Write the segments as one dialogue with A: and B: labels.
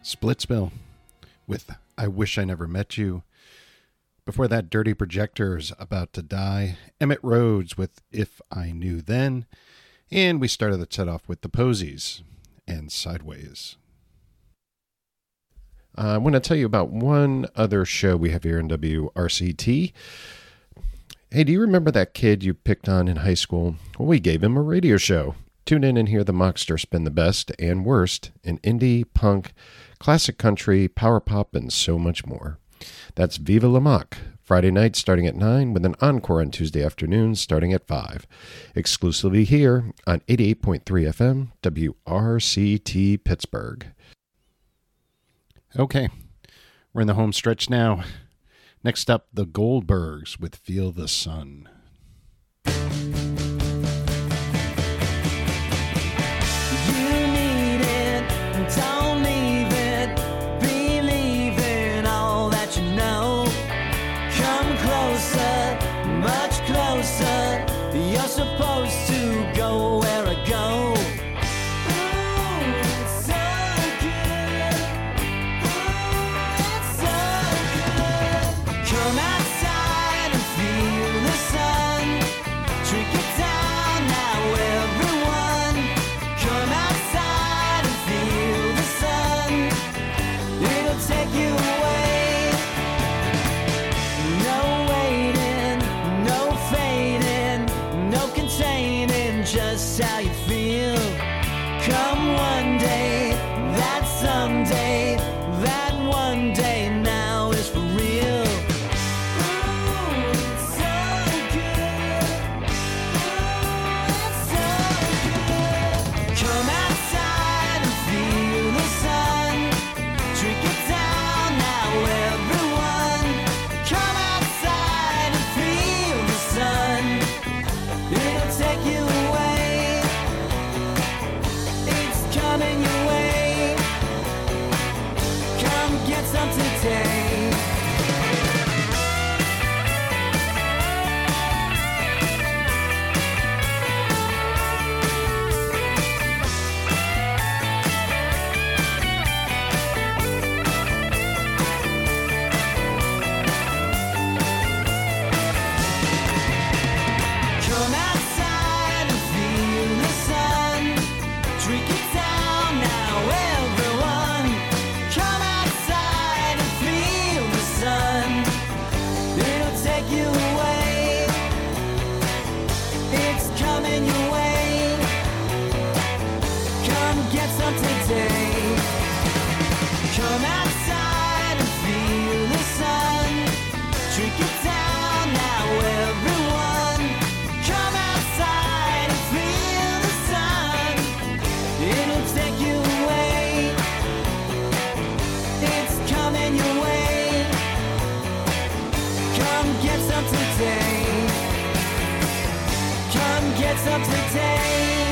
A: Splitsville with I Wish I Never Met You. Before that, Dirty Projectors, About to Die. Emmett Rhodes with If I Knew Then. And we started the set off with the Posies and Sideways. I want to tell you about one other show we have here in WRCT. Hey, do you remember that kid you picked on in high school? Well, we gave him a radio show. Tune in and hear the Mockster spin the best and worst in indie, punk, classic country, power pop, and so much more. That's Viva La Mock, Friday night starting at 9 with an encore on Tuesday afternoons starting at 5. Exclusively here on 88.3 FM, WRCT Pittsburgh. Okay, we're in the home stretch now. Next up, the Goldbergs with Feel the Sun.
B: Don't leave it, believe in all that you know. Come closer, much closer. You're supposed to go where I go. Ooh, it's so good. Ooh, it's so good. Come outside and feel the sun. Drink it down now, everyone. Come outside and feel the sun. It'll take you away. No waiting, no fading, no containing just how you feel. Come one day, that someday, that one day now is for real. Ooh, it's so good. Ooh, it's so good. Come outside and feel the sun. Drink it down now, everyone. Come outside and feel the sun. It'll take you away. It's coming your way. Come get some today. Come outside and feel the sun. Drink it down now, everyone. Come outside and feel the sun. It'll take you away. It's coming your way. Come get some today. Come outside and feel the sun. Drink it down now, everyone. Come outside and feel the sun. It'll take you away. It's coming your way. Come get some today. Come get some today.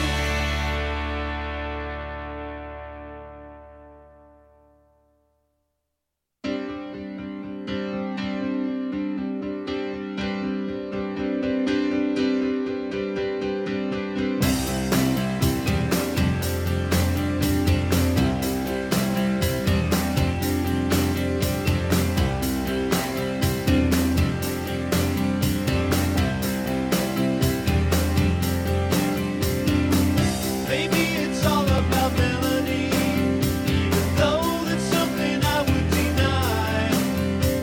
C: Maybe it's all about melody, even though that's something I would deny.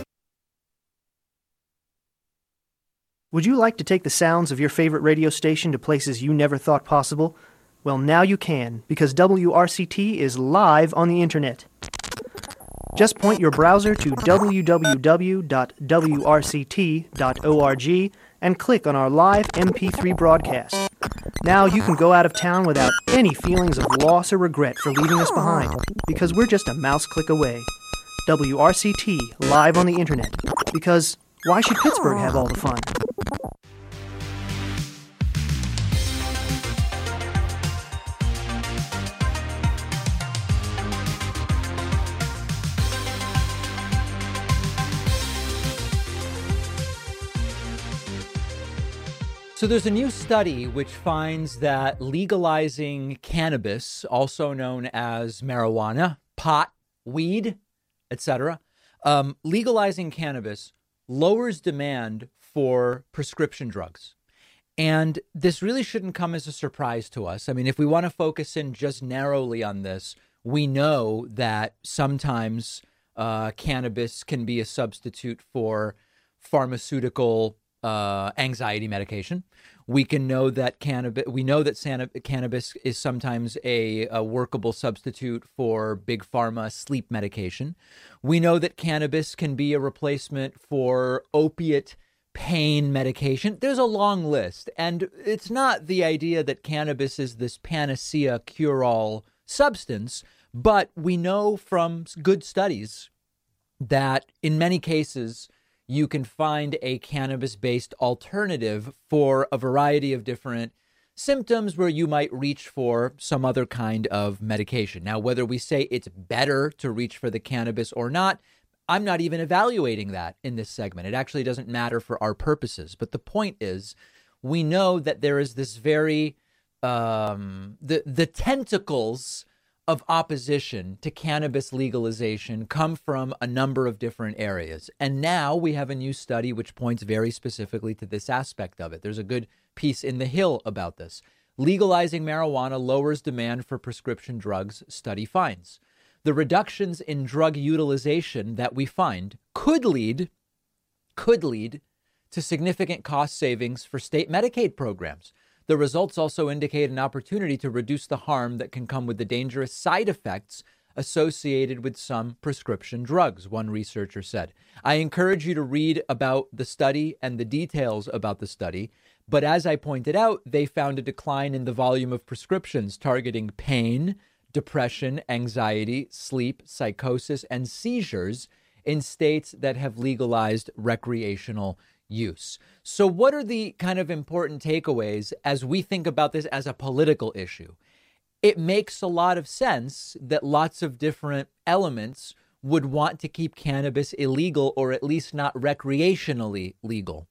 D: Would you like to take the sounds of your favorite radio station to places you never thought possible? Well, now you can, because WRCT is live on the internet. Just point your browser to www.wrct.org and click on our live MP3 broadcast. Now you can go out of town without any feelings of loss or regret for leaving us behind, because we're just a mouse click away. WRCT, live on the internet, because why should Pittsburgh have all the fun?
E: So there's a new study which finds that legalizing cannabis, also known as marijuana, pot, weed, etc. Legalizing cannabis lowers demand for prescription drugs. And this really shouldn't come as a surprise to us. I mean, if we want to focus in just narrowly on this, we know that sometimes cannabis can be a substitute for pharmaceutical anxiety medication. We know that cannabis is sometimes a workable substitute for big pharma sleep medication. We know that cannabis can be a replacement for opiate pain medication. There's a long list, and it's not the idea that cannabis is this panacea cure-all substance, but we know from good studies that in many cases you can find a cannabis-based alternative for a variety of different symptoms where you might reach for some other kind of medication. Now, whether we say it's better to reach for the cannabis or not, I'm not even evaluating that in this segment. It actually doesn't matter for our purposes. But the point is, we know that there is this very, the tentacles of opposition to cannabis legalization come from a number of different areas. And now we have a new study which points very specifically to this aspect of it. There's a good piece in The Hill about this. Legalizing marijuana lowers demand for prescription drugs, study finds. The reductions in drug utilization that we find could lead to significant cost savings for state Medicaid programs. The results also indicate an opportunity to reduce the harm that can come with the dangerous side effects associated with some prescription drugs, one researcher said. I encourage you to read about the study and the details about the study. But as I pointed out, they found a decline in the volume of prescriptions targeting pain, depression, anxiety, sleep, psychosis, and seizures in states that have legalized recreational use. So what are the kind of important takeaways as we think about this as a political issue? It makes a lot of sense that lots of different elements would want to keep cannabis illegal or at least not recreationally legal.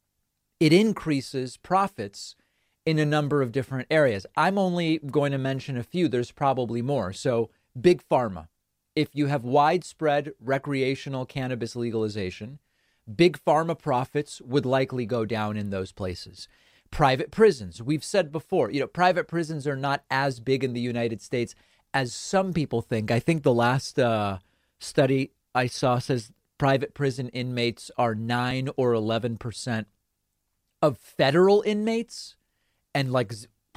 E: It increases profits in a number of different areas. I'm only going to mention a few. There's probably more. So big pharma. If you have widespread recreational cannabis legalization, big pharma profits would likely go down in those places. Private prisons. We've said before, private prisons are not as big in the United States as some people think. I think the last study I saw says private prison inmates are 9 or 11% of federal inmates, and like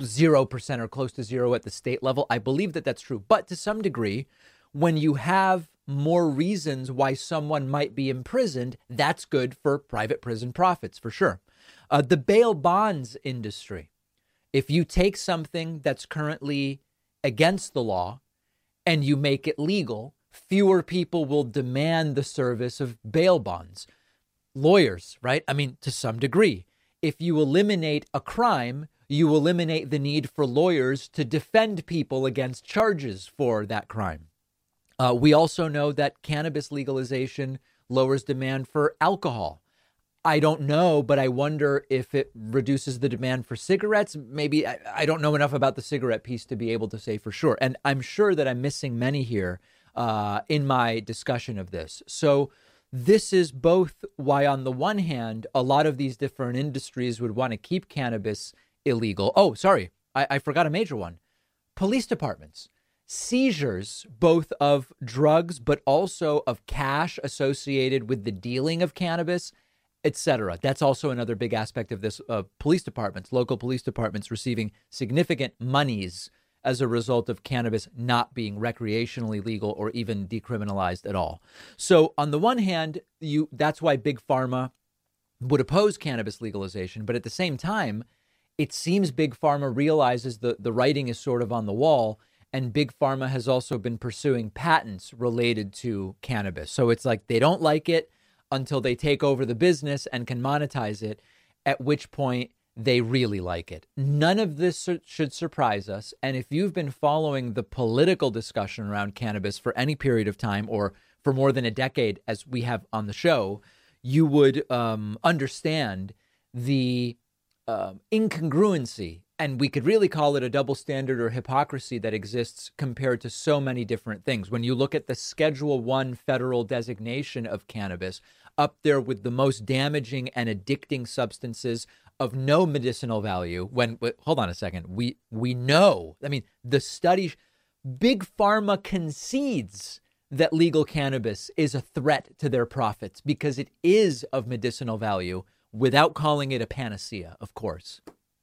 E: 0% or close to zero at the state level. I believe that that's true. But to some degree, when you have more reasons why someone might be imprisoned, that's good for private prison profits, for sure. The bail bonds industry. If you take something that's currently against the law and you make it legal, fewer people will demand the service of bail bonds. Lawyers, right? I mean, to some degree. If you eliminate a crime, you eliminate the need for lawyers to defend people against charges for that crime. We also know that cannabis legalization lowers demand for alcohol. I don't know, but I wonder if it reduces the demand for cigarettes. Maybe I don't know enough about the cigarette piece to be able to say for sure. And I'm sure that I'm missing many here in my discussion of this. So this is both why, on the one hand, a lot of these different industries would want to keep cannabis illegal. Oh, sorry, I forgot a major one. Police departments. Seizures, both of drugs, but also of cash associated with the dealing of cannabis, etc. That's also another big aspect of this. Police departments, local police departments receiving significant monies as a result of cannabis not being recreationally legal or even decriminalized at all. So on the one hand, that's why Big Pharma would oppose cannabis legalization. But at the same time, it seems Big Pharma realizes the writing is sort of on the wall. And Big Pharma has also been pursuing patents related to cannabis. So it's like they don't like it until they take over the business and can monetize it, at which point they really like it. None of this should surprise us. And if you've been following the political discussion around cannabis for any period of time or for more than a decade, as we have on the show, you would understand the incongruency And we could really call it a double standard or hypocrisy that exists compared to so many different things. When you look at the Schedule I federal designation of cannabis, up there with the most damaging and addicting substances of no medicinal value, hold on a second, we know, I mean, the study, Big Pharma concedes that legal cannabis is a threat to their profits because it is of medicinal value without calling it a panacea, of course.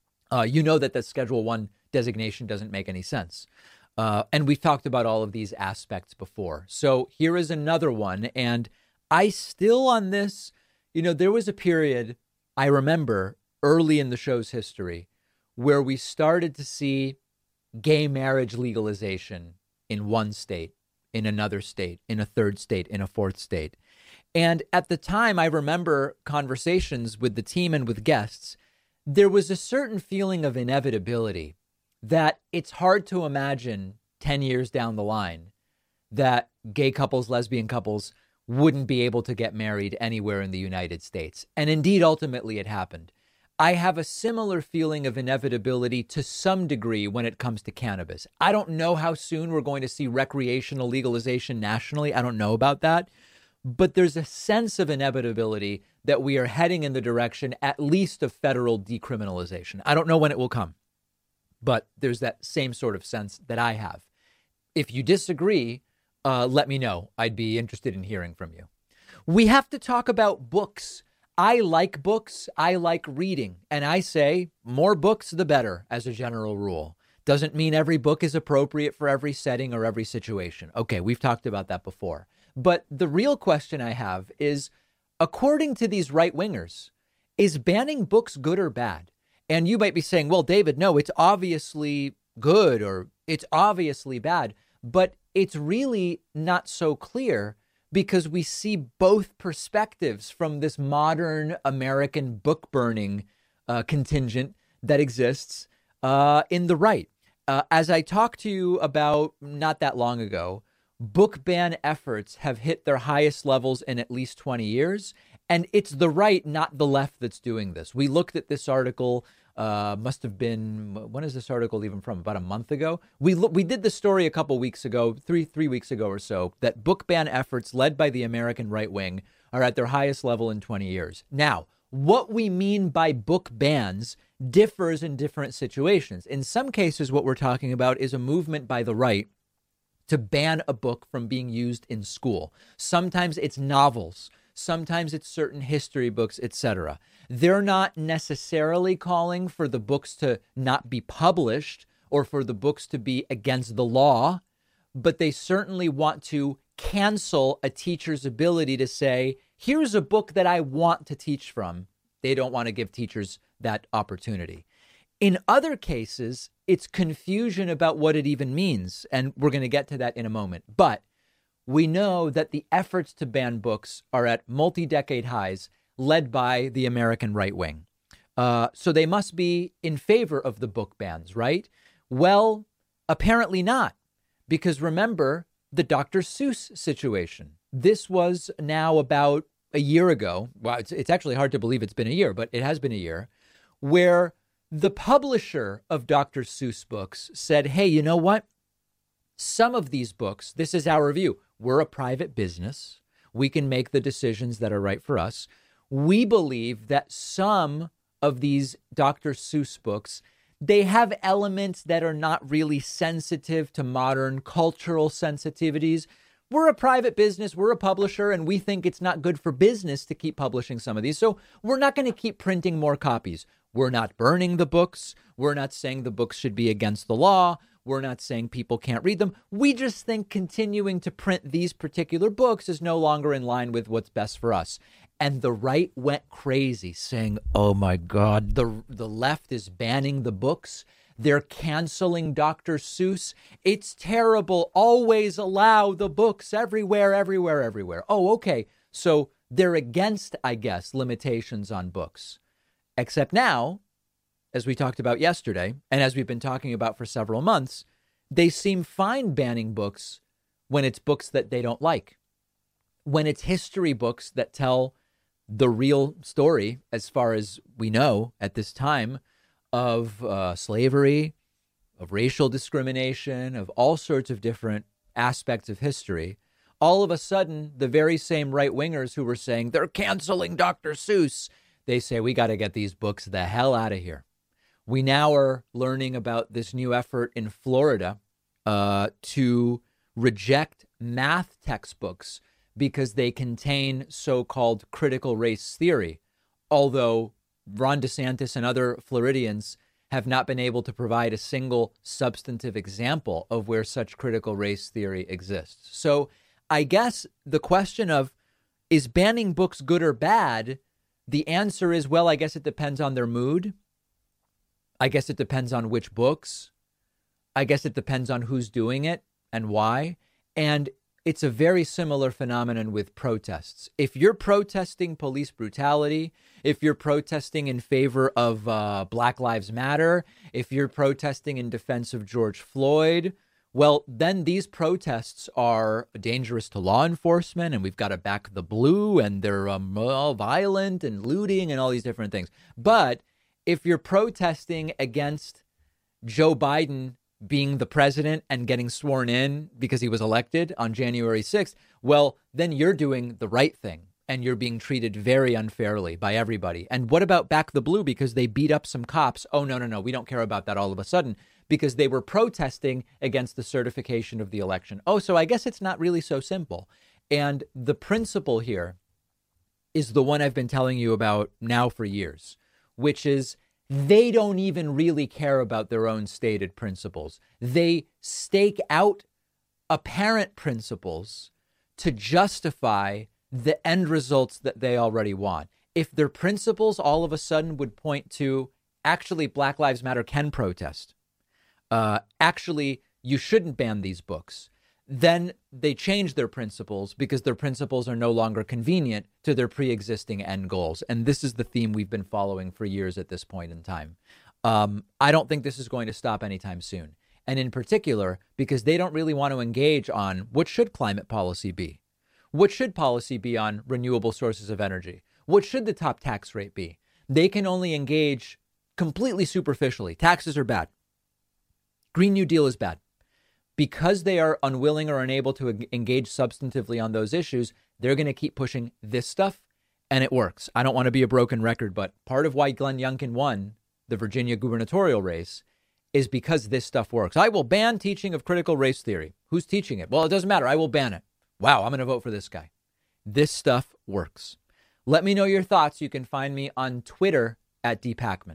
E: You know that the Schedule I designation doesn't make any sense. And we've talked about all of these aspects before. So here is another one. And I still on this, there was a period I remember early in the show's history where we started to see gay marriage legalization in one state, in another state, in a third state, in a fourth state. And at the time, I remember conversations with the team and with guests. There was a certain feeling of inevitability that it's hard to imagine 10 years down the line that gay couples, lesbian couples wouldn't be able to get married anywhere in the United States. And indeed, ultimately, it happened. I have a similar feeling of inevitability to some degree when it comes to cannabis. I don't know how soon we're going to see recreational legalization nationally. I don't know about that. But there's a sense of inevitability that we are heading in the direction at least of federal decriminalization. I don't know when it will come, but there's that same sort of sense that I have. If you disagree, let me know. I'd be interested in hearing from you. We have to talk about books. I like books. I like reading. And I say more books, the better, as a general rule. Doesn't mean every book is appropriate for every setting or every situation. Okay, we've talked about that before. But the real question I have is, according to these right-wingers, is banning books good or bad? And you might be saying, well, David, no, it's obviously good or it's obviously bad. But it's really not so clear because we see both perspectives from this modern American book burning contingent that exists in the right. As I talked to you about not that long ago, book ban efforts have hit their highest levels in at least 20 years. And it's the right, not the left, that's doing this. We looked at this article, must have been, when is this article even from? About a month ago? We did the story a couple weeks ago, three weeks ago or so, that book ban efforts led by the American right wing are at their highest level in 20 years. Now, what we mean by book bans differs in different situations. In some cases, what we're talking about is a movement by the right to ban a book from being used in school. Sometimes it's novels. Sometimes it's certain history books, etc. They're not necessarily calling for the books to not be published or for the books to be against the law, but they certainly want to cancel a teacher's ability to say, here's a book that I want to teach from. They don't want to give teachers that opportunity. In other cases, it's confusion about what it even means, and we're going to get to that in a moment. But we know that the efforts to ban books are at multi-decade highs, led by the American right wing. So they must be in favor of the book bans, right? Well, apparently not, because remember the Dr. Seuss situation. This was now about a year ago. Well, it's actually hard to believe it's been a year, but it has been a year, where the publisher of Dr. Seuss books said, hey, you know what? Some of these books, this is our view. We're a private business. We can make the decisions that are right for us. We believe that some of these Dr. Seuss books, they have elements that are not really sensitive to modern cultural sensitivities. We're a private business, we're a publisher, and we think it's not good for business to keep publishing some of these. So we're not going to keep printing more copies. We're not burning the books. We're not saying the books should be against the law. We're not saying people can't read them. We just think continuing to print these particular books is no longer in line with what's best for us. And the right went crazy saying, oh my God, the left is banning the books. They're canceling Dr. Seuss. It's terrible. Always allow the books everywhere, everywhere, everywhere. Oh, okay. So they're against, I guess, limitations on books. Except now, as we talked about yesterday, and as we've been talking about for several months, they seem fine banning books when it's books that they don't like. When it's history books that tell the real story, as far as we know at this time, of slavery, of racial discrimination, of all sorts of different aspects of history. All of a sudden, the very same right-wingers who were saying they're canceling Dr. Seuss, they say we got to get these books the hell out of here. We now are learning about this new effort in Florida to reject math textbooks because they contain so-called critical race theory, although Ron DeSantis and other Floridians have not been able to provide a single substantive example of where such critical race theory exists. So I guess the question of, is banning books good or bad? The answer is, well, I guess it depends on their mood. I guess it depends on which books. I guess it depends on who's doing it and why. And it's a very similar phenomenon with protests. If you're protesting police brutality, if you're protesting in favor of Black Lives Matter, if you're protesting in defense of George Floyd, well, then these protests are dangerous to law enforcement, and we've got to back the blue, and they're violent and looting and all these different things. But if you're protesting against Joe Biden being the president and getting sworn in because he was elected on January 6th, well, then you're doing the right thing and you're being treated very unfairly by everybody. And what about back the blue because they beat up some cops? Oh, no, we don't care about that all of a sudden because they were protesting against the certification of the election. Oh, so I guess it's not really so simple. And the principle here is the one I've been telling you about now for years, which is they don't even really care about their own stated principles. They stake out apparent principles to justify the end results that they already want. If their principles all of a sudden would point to, actually, Black Lives Matter can protest. Actually, you shouldn't ban these books. Then they change their principles because their principles are no longer convenient to their pre-existing end goals. And this is the theme we've been following for years at this point in time. I don't think this is going to stop anytime soon. And in particular, because they don't really want to engage on what should climate policy be? What should policy be on renewable sources of energy? What should the top tax rate be? They can only engage completely superficially. Taxes are bad. Green New Deal is bad. Because they are unwilling or unable to engage substantively on those issues, they're going to keep pushing this stuff, and it works. I don't want to be a broken record, but part of why Glenn Youngkin won the Virginia gubernatorial race is because this stuff works. I will ban teaching of critical race theory. Who's teaching it? Well, it doesn't matter. I will ban it. Wow, I'm going to vote for this guy. This stuff works. Let me know your thoughts. You can find me on Twitter at dpacman.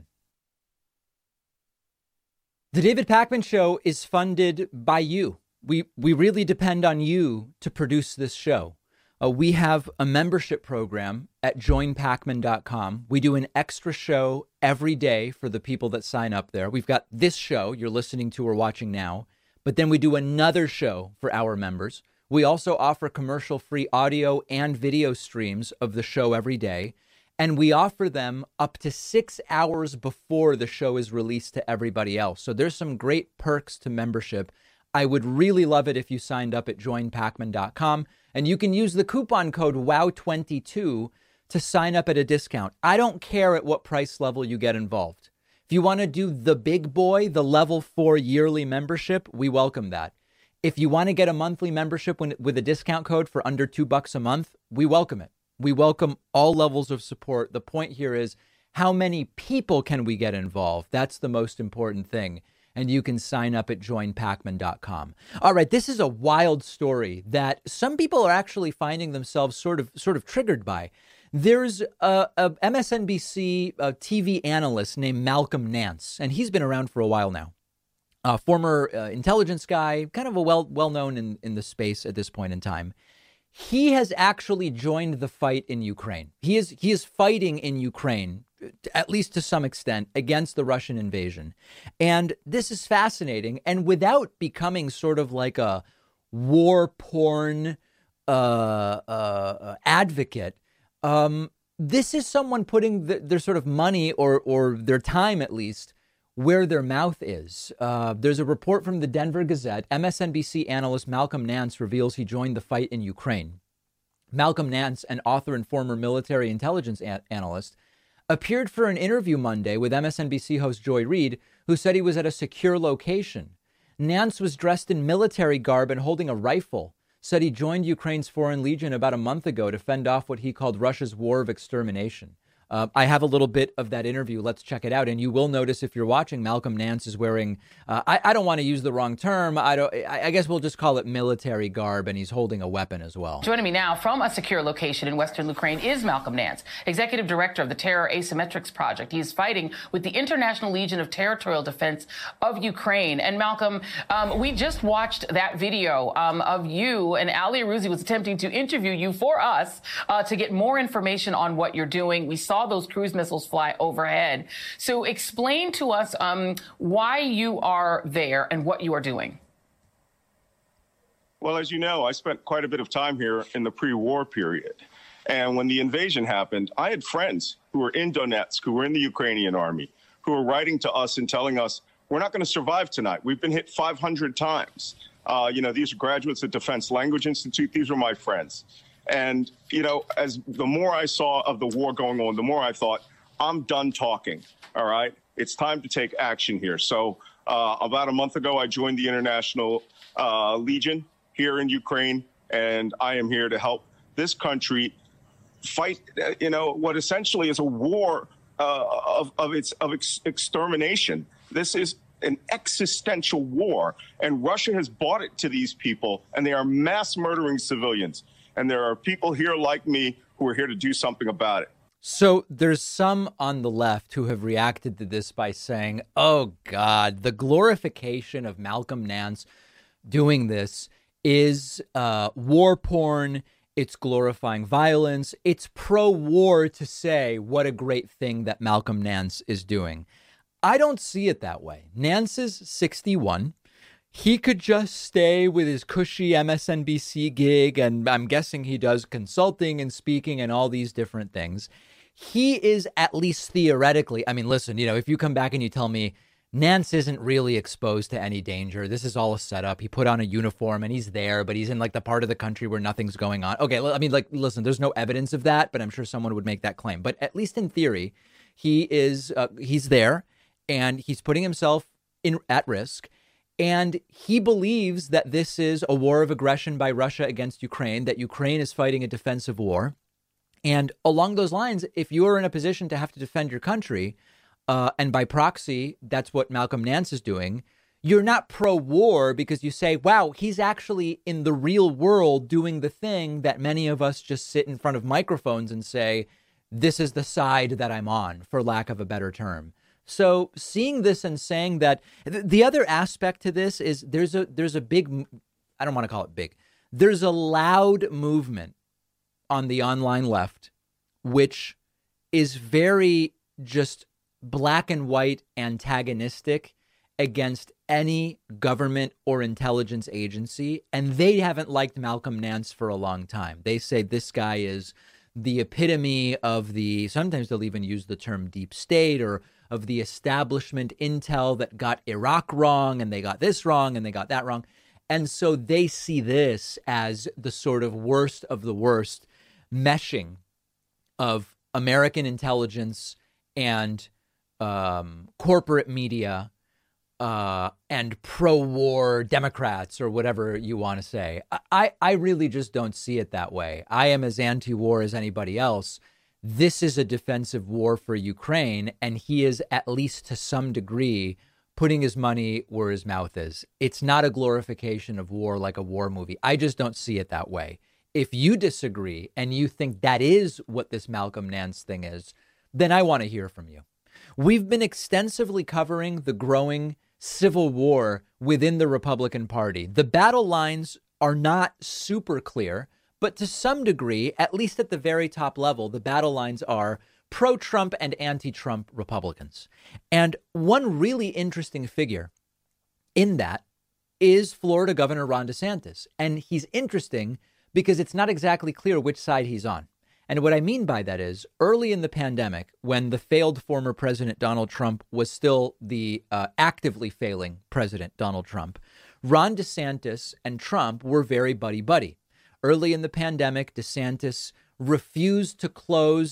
E: The David Pakman Show is funded by you. We really depend on you to produce this show. We have a membership program at joinpakman.com. We do an extra show every day for the people that sign up there. We've got this show you're listening to or watching now, but then we do another show for our members. We also offer commercial-free audio and video streams of the show every day. And we offer them up to 6 hours before the show is released to everybody else. So there's some great perks to membership. I would really love it if you signed up at joinpakman.com. And you can use the coupon code WOW22 to sign up at a discount. I don't care at what price level you get involved. If you want to do the big boy, the level 4 yearly membership, we welcome that. If you want to get a monthly membership with a discount code for under $2 a month, we welcome it. We welcome all levels of support. The point here is, how many people can we get involved? That's the most important thing. And you can sign up at joinpakman.com. All right, this is a wild story that some people are actually finding themselves sort of triggered by. There's a MSNBC TV analyst named Malcolm Nance, and he's been around for a while now. Former intelligence guy, kind of a well-known in the space at this point in time. He has actually joined the fight in Ukraine. He is fighting in Ukraine, at least to some extent, against the Russian invasion. And this is fascinating. And without becoming sort of like a war porn advocate, this is someone putting their sort of money or their time, at least, where their mouth is. There's a report from the Denver Gazette. MSNBC analyst Malcolm Nance reveals he joined the fight in Ukraine. Malcolm Nance, an author and former military intelligence analyst, appeared for an interview Monday with MSNBC host Joy Reid, who said he was at a secure location. Nance was dressed in military garb and holding a rifle, said he joined Ukraine's Foreign Legion about a month ago to fend off what he called Russia's war of extermination. I have a little bit of that interview. Let's check it out. And you will notice if you're watching, Malcolm Nance is wearing, I don't want to use the wrong term. I guess we'll just call it military garb, and he's holding a weapon as well.
F: Joining me now from a secure location in Western Ukraine is Malcolm Nance, Executive Director of the Terror Asymmetrics Project. He is fighting with the International Legion of Territorial Defense of Ukraine. And Malcolm, we just watched that video of you, and Ali Arouzi was attempting to interview you for us to get more information on what you're doing. We saw those cruise missiles fly overhead. So explain to us why you are there and what you are doing.
G: Well, as you know, I spent quite a bit of time here in the pre-war period. And when the invasion happened, I had friends who were in Donetsk, who were in the Ukrainian army, who were writing to us and telling us, we're not going to survive tonight. We've been hit 500 times. These are graduates at Defense Language Institute. These were my friends. And, as the more I saw of the war going on, the more I thought, I'm done talking. All right. It's time to take action here. So about a month ago, I joined the International Legion here in Ukraine, and I am here to help this country fight, what essentially is a war of extermination. This is an existential war, and Russia has bought it to these people, and they are mass murdering civilians. And there are people here like me who are here to do something about it.
E: So there's some on the left who have reacted to this by saying, oh, God, the glorification of Malcolm Nance doing this is war porn. It's glorifying violence. It's pro-war to say what a great thing that Malcolm Nance is doing. I don't see it that way. Nance is 61. He could just stay with his cushy MSNBC gig, and I'm guessing he does consulting and speaking and all these different things. He is, at least theoretically, I mean, listen, if you come back and you tell me Nance isn't really exposed to any danger, this is all a setup. He put on a uniform and he's there, but he's in the part of the country where nothing's going on. Okay, listen, there's no evidence of that, but I'm sure someone would make that claim. But at least in theory, he's there and he's putting himself at risk. And he believes that this is a war of aggression by Russia against Ukraine, that Ukraine is fighting a defensive war. And along those lines, if you are in a position to have to defend your country, and by proxy, that's what Malcolm Nance is doing, you're not pro-war because you say, wow, he's actually in the real world doing the thing that many of us just sit in front of microphones and say, this is the side that I'm on, for lack of a better term. So seeing this and saying that the other aspect to this is there's a big, I don't want to call it big. There's a loud movement on the online left, which is very just black and white antagonistic against any government or intelligence agency. And they haven't liked Malcolm Nance for a long time. They say this guy is the epitome of sometimes they'll even use the term deep state, or of the establishment intel that got Iraq wrong, and they got this wrong, and they got that wrong. And so they see this as the sort of worst of the worst meshing of American intelligence and corporate media and pro-war Democrats, or whatever you want to say. I really just don't see it that way. I am as anti-war as anybody else. This is a defensive war for Ukraine, and he is, at least to some degree, putting his money where his mouth is. It's not a glorification of war like a war movie. I just don't see it that way. If you disagree and you think that is what this Malcolm Nance thing is, then I want to hear from you. We've been extensively covering the growing civil war within the Republican Party. The battle lines are not super clear, but to some degree, at least at the very top level, the battle lines are pro-Trump and anti-Trump Republicans. And one really interesting figure in that is Florida Governor Ron DeSantis. And he's interesting because it's not exactly clear which side he's on. And what I mean by that is early in the pandemic, when the failed former President Donald Trump was still the actively failing President Donald Trump, Ron DeSantis and Trump were very buddy-buddy. Early in the pandemic, DeSantis refused to close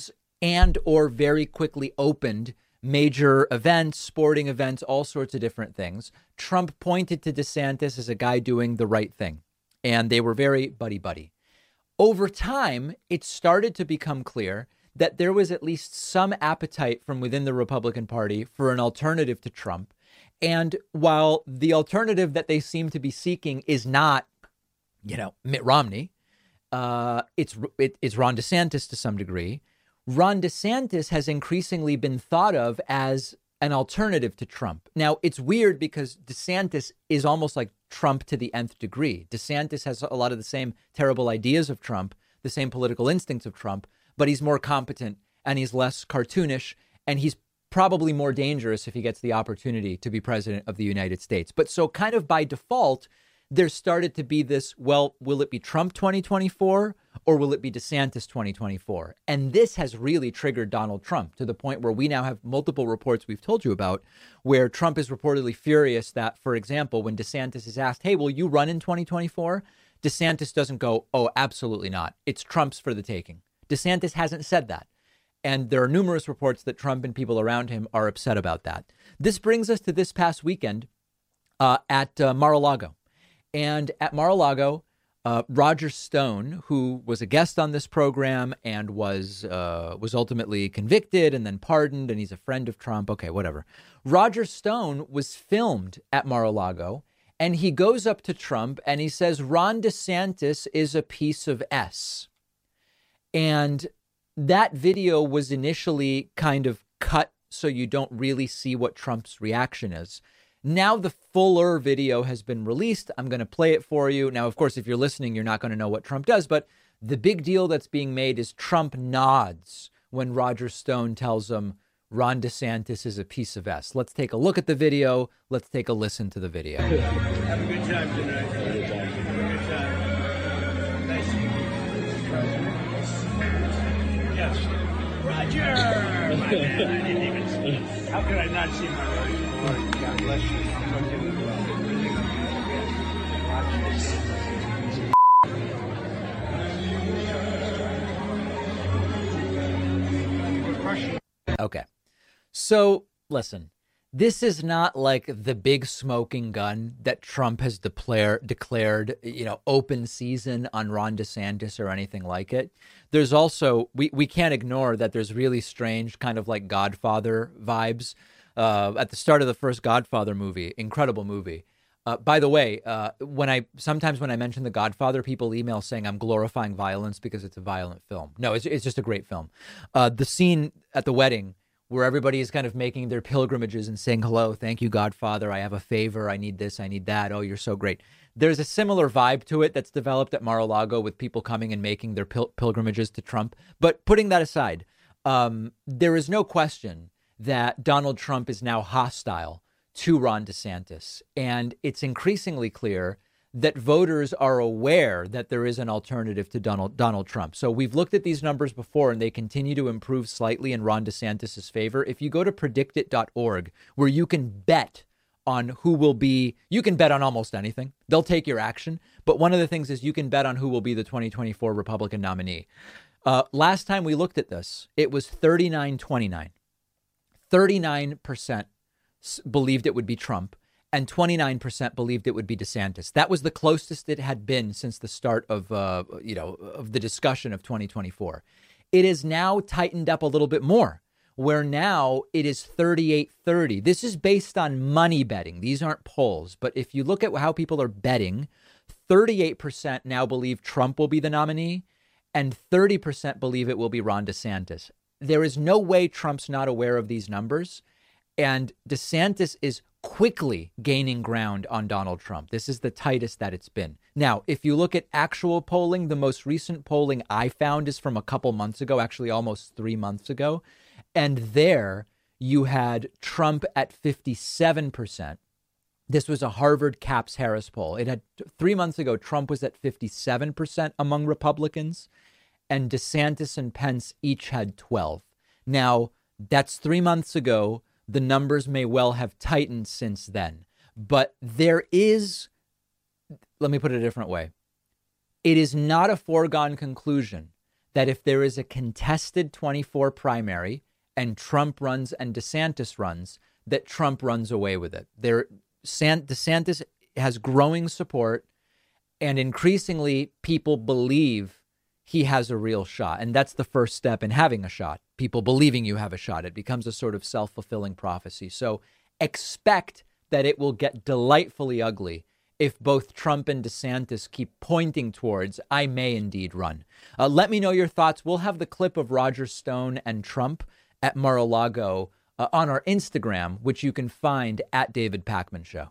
E: and or very quickly opened major events, sporting events, all sorts of different things. Trump pointed to DeSantis as a guy doing the right thing, and they were very buddy-buddy. Over time, it started to become clear that there was at least some appetite from within the Republican Party for an alternative to Trump. And while the alternative that they seem to be seeking is not, Mitt Romney, it's Ron DeSantis to some degree. Ron DeSantis has increasingly been thought of as an alternative to Trump. Now, it's weird because DeSantis is almost like Trump to the nth degree. DeSantis has a lot of the same terrible ideas of Trump, the same political instincts of Trump, but he's more competent and he's less cartoonish, and he's probably more dangerous if he gets the opportunity to be president of the United States. But so kind of by default, there started to be this, well, will it be Trump 2024 or will it be DeSantis 2024? And this has really triggered Donald Trump to the point where we now have multiple reports we've told you about where Trump is reportedly furious that, for example, when DeSantis is asked, hey, will you run in 2024? DeSantis doesn't go, oh, absolutely not. It's Trump's for the taking. DeSantis hasn't said that. And there are numerous reports that Trump and people around him are upset about that. This brings us to this past weekend at Mar-a-Lago. And at Mar-a-Lago, Roger Stone, who was a guest on this program and was ultimately convicted and then pardoned, and he's a friend of Trump. Okay, whatever. Roger Stone was filmed at Mar-a-Lago, and he goes up to Trump and he says, Ron DeSantis is a piece of S. And that video was initially kind of cut so you don't really see what Trump's reaction is. Now the fuller video has been released. I'm going to play it for you. Now, of course, if you're listening, you're not going to know what Trump does. But the big deal that's being made is Trump nods when Roger Stone tells him Ron DeSantis is a piece of S. Let's take a look at the video. Let's take a listen to the video.
C: Have a good time tonight. Have a good time. Have a good time. Nice to meet you. Yes. Roger! My man, I didn't even see. How could I not see my Roger? God bless you. Don't give it well. Really good.
E: Okay. So listen, this is not like the big smoking gun that Trump has declared, open season on Ron DeSantis or anything like it. There's also, we can't ignore that there's really strange kind of like Godfather vibes at the start of the first Godfather movie. Incredible movie. By the way, when I mention The Godfather, people email saying I'm glorifying violence because it's a violent film. No, it's just a great film. The scene at the wedding where everybody is kind of making their pilgrimages and saying, hello, thank you, Godfather. I have a favor. I need this. I need that. Oh, you're so great. There's a similar vibe to it that's developed at Mar-a-Lago with people coming and making their pilgrimages to Trump. But putting that aside, there is no question that Donald Trump is now hostile to Ron DeSantis. And it's increasingly clear that voters are aware that there is an alternative to Donald Trump. So we've looked at these numbers before, and they continue to improve slightly in Ron DeSantis' favor. If you go to predictit.org, where you can bet on you can bet on almost anything. They'll take your action. But one of the things is you can bet on who will be the 2024 Republican nominee. Last time we looked at this, it was 39-29. 39% believed it would be Trump, and 29% believed it would be DeSantis. That was the closest it had been since the start of the discussion of 2024. It is now tightened up a little bit more, where now it is 38-30. This is based on money betting. These aren't polls. But if you look at how people are betting, 38% now believe Trump will be the nominee, and 30% believe it will be Ron DeSantis. There is no way Trump's not aware of these numbers. And DeSantis is quickly gaining ground on Donald Trump. This is the tightest that it's been. Now, if you look at actual polling, the most recent polling I found is from a couple months ago, actually almost 3 months ago. And there you had Trump at 57%. This was a Harvard Capps Harris poll. It had 3 months ago, Trump was at 57% among Republicans, and DeSantis and Pence each had 12. Now, that's 3 months ago. The numbers may well have tightened since then. But there is, let me put it a different way. It is not a foregone conclusion that if there is a contested 24 primary and Trump runs and DeSantis runs, that Trump runs away with it. DeSantis has growing support, and increasingly people believe he has a real shot. And that's the first step in having a shot. People believing you have a shot. It becomes a sort of self-fulfilling prophecy. So expect that it will get delightfully ugly if both Trump and DeSantis keep pointing towards, I may indeed run. Let me know your thoughts. We'll have the clip of Roger Stone and Trump at Mar-a-Lago on our Instagram, which you can find at David Pakman Show.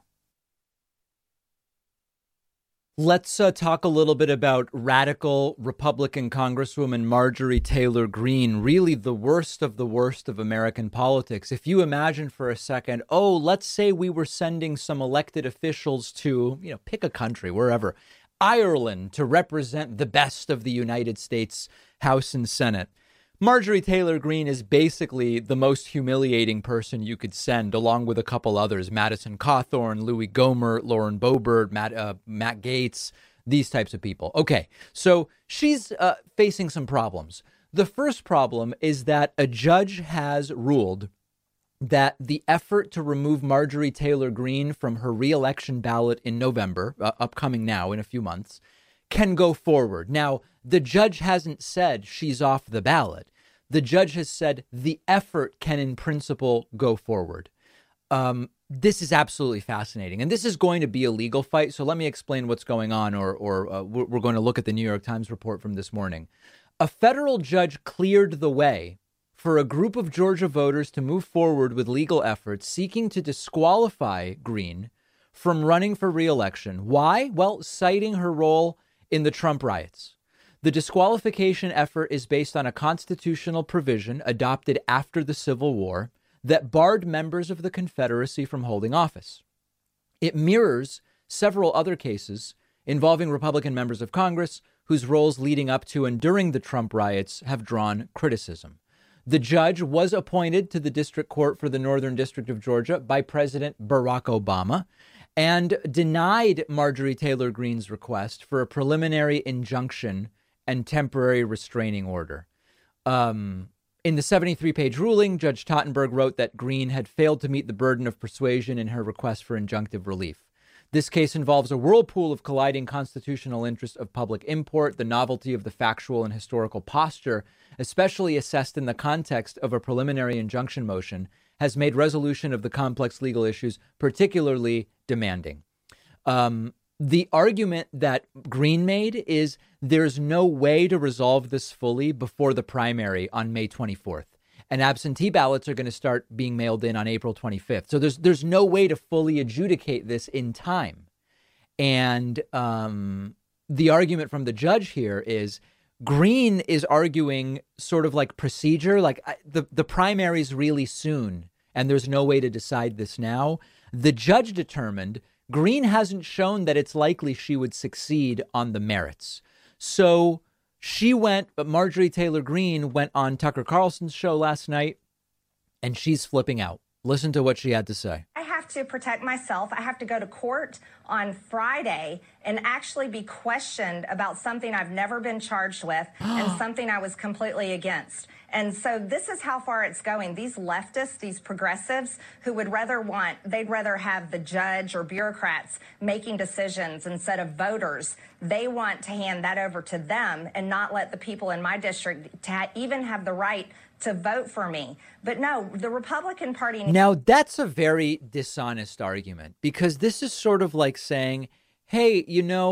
E: Let's talk a little bit about radical Republican Congresswoman Marjorie Taylor Greene, really the worst of American politics. If you imagine for a second, let's say we were sending some elected officials to, pick a country, wherever, Ireland, to represent the best of the United States House and Senate. Marjorie Taylor Greene is basically the most humiliating person you could send, along with a couple others, Madison Cawthorn, Louis Gohmert, Lauren Boebert, Matt Gaetz, these types of people. Okay, so she's facing some problems. The first problem is that a judge has ruled that the effort to remove Marjorie Taylor Greene from her re-election ballot in November, upcoming now in a few months, can go forward. Now, the judge hasn't said she's off the ballot. The judge has said the effort can, in principle, go forward. This is absolutely fascinating. And this is going to be a legal fight. So let me explain what's going on, or we're going to look at the New York Times report from this morning. A federal judge cleared the way for a group of Georgia voters to move forward with legal efforts seeking to disqualify Greene from running for re-election. Why? Well, citing her role in the Trump riots. The disqualification effort is based on a constitutional provision adopted after the Civil War that barred members of the Confederacy from holding office. It mirrors several other cases involving Republican members of Congress whose roles leading up to and during the Trump riots have drawn criticism. The judge was appointed to the District Court for the Northern District of Georgia by President Barack Obama and denied Marjorie Taylor Greene's request for a preliminary injunction and temporary restraining order. In the 73-page ruling, Judge Tottenberg wrote that Greene had failed to meet the burden of persuasion in her request for injunctive relief. This case involves a whirlpool of colliding constitutional interests of public import, the novelty of the factual and historical posture, especially assessed in the context of a preliminary injunction motion, has made resolution of the complex legal issues particularly demanding. The argument that Greene made is there's no way to resolve this fully before the primary on May 24th. And absentee ballots are going to start being mailed in on April 25th. So there's no way to fully adjudicate this in time. And the argument from the judge here is Greene is arguing sort of like procedure, like the primary's really soon, and there's no way to decide this now. The judge determined Greene hasn't shown that it's likely she would succeed on the merits. So Marjorie Taylor Greene went on Tucker Carlson's show last night, and she's flipping out. Listen to what she had to say.
H: I have to protect myself. I have to go to court on Friday and actually be questioned about something I've never been charged with and something I was completely against. And so this is how far it's going. These leftists, these progressives who they'd rather have the judge or bureaucrats making decisions instead of voters. They want to hand that over to them and not let the people in my district even have the right to vote for me. But no, the Republican Party.
E: Now, that's a very dishonest argument, because this is sort of like saying, hey,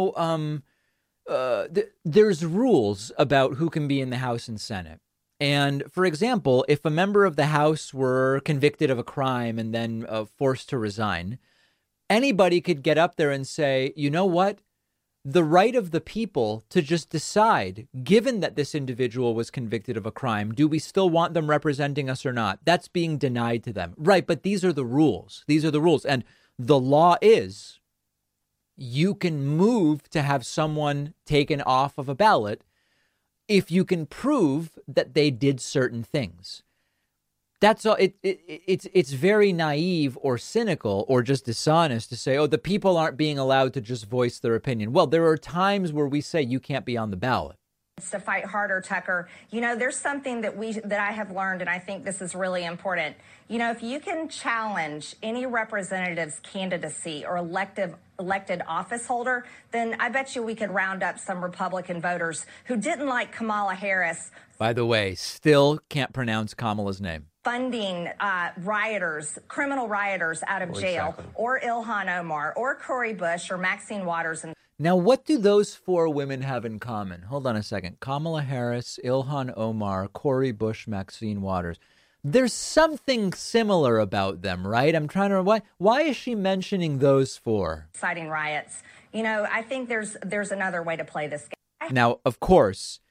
E: there's rules about who can be in the House and Senate. And for example, if a member of the House were convicted of a crime and then forced to resign, anybody could get up there and say, you know what? The right of the people to just decide, given that this individual was convicted of a crime, do we still want them representing us or not? That's being denied to them. Right. But these are the rules. These are the rules. And the law is you can move to have someone taken off of a ballot if you can prove that they did certain things. That's all. It's very naive or cynical or just dishonest to say, oh, the people aren't being allowed to just voice their opinion. Well, there are times where we say you can't be on the ballot.
H: to fight harder, Tucker. You know, there's something that I have learned, and I think this is really important. You know, if you can challenge any representative's candidacy or elected office holder, then I bet you we could round up some Republican voters who didn't like Kamala Harris.
E: By the way, still can't pronounce Kamala's name.
H: Funding rioters, criminal rioters out of jail, or Ilhan Omar, or Cori Bush, or Maxine Waters. And
E: now, what do those four women have in common? Hold on a second. Kamala Harris, Ilhan Omar, Cori Bush, Maxine Waters. There's something similar about them, right? I'm trying to... Why is she mentioning those four?
H: Inciting riots. You know, I think there's another way to play this game.
E: Now, of course,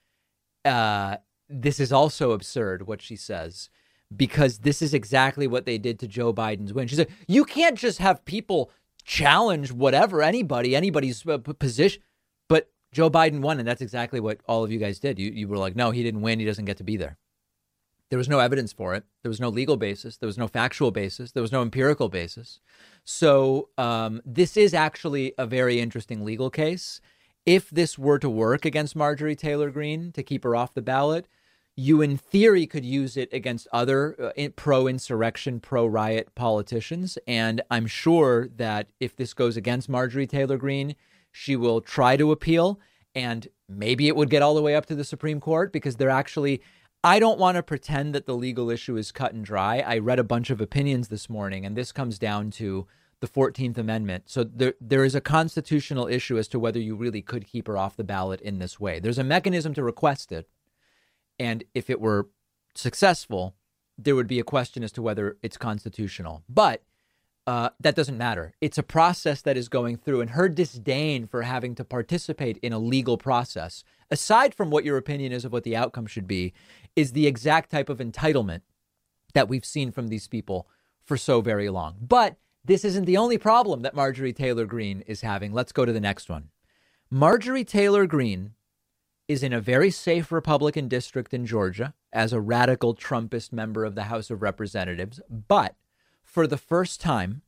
E: this is also absurd, what she says, because this is exactly what they did to Joe Biden's win. She said, you can't just have people challenge whatever, anybody's position. But Joe Biden won, and that's exactly what all of you guys did. You were like, no, he didn't win. He doesn't get to be there. There was no evidence for it. There was no legal basis. There was no factual basis. There was no empirical basis. So this is actually a very interesting legal case. If this were to work against Marjorie Taylor Greene to keep her off the ballot, you in theory could use it against other pro-insurrection, pro-riot politicians. And I'm sure that if this goes against Marjorie Taylor Greene, she will try to appeal. And maybe it would get all the way up to the Supreme Court, because they're actually... I don't want to pretend that the legal issue is cut and dry. I read a bunch of opinions this morning, and this comes down to the 14th Amendment. So there is a constitutional issue as to whether you really could keep her off the ballot in this way. There's a mechanism to request it. And if it were successful, there would be a question as to whether it's constitutional. But that doesn't matter. It's a process that is going through, and her disdain for having to participate in a legal process, aside from what your opinion is of what the outcome should be, is the exact type of entitlement that we've seen from these people for so very long. But this isn't the only problem that Marjorie Taylor Greene is having. Let's go to the next one. Marjorie Taylor Greene is in a very safe Republican district in Georgia as a radical Trumpist member of the House of Representatives. But for the first time,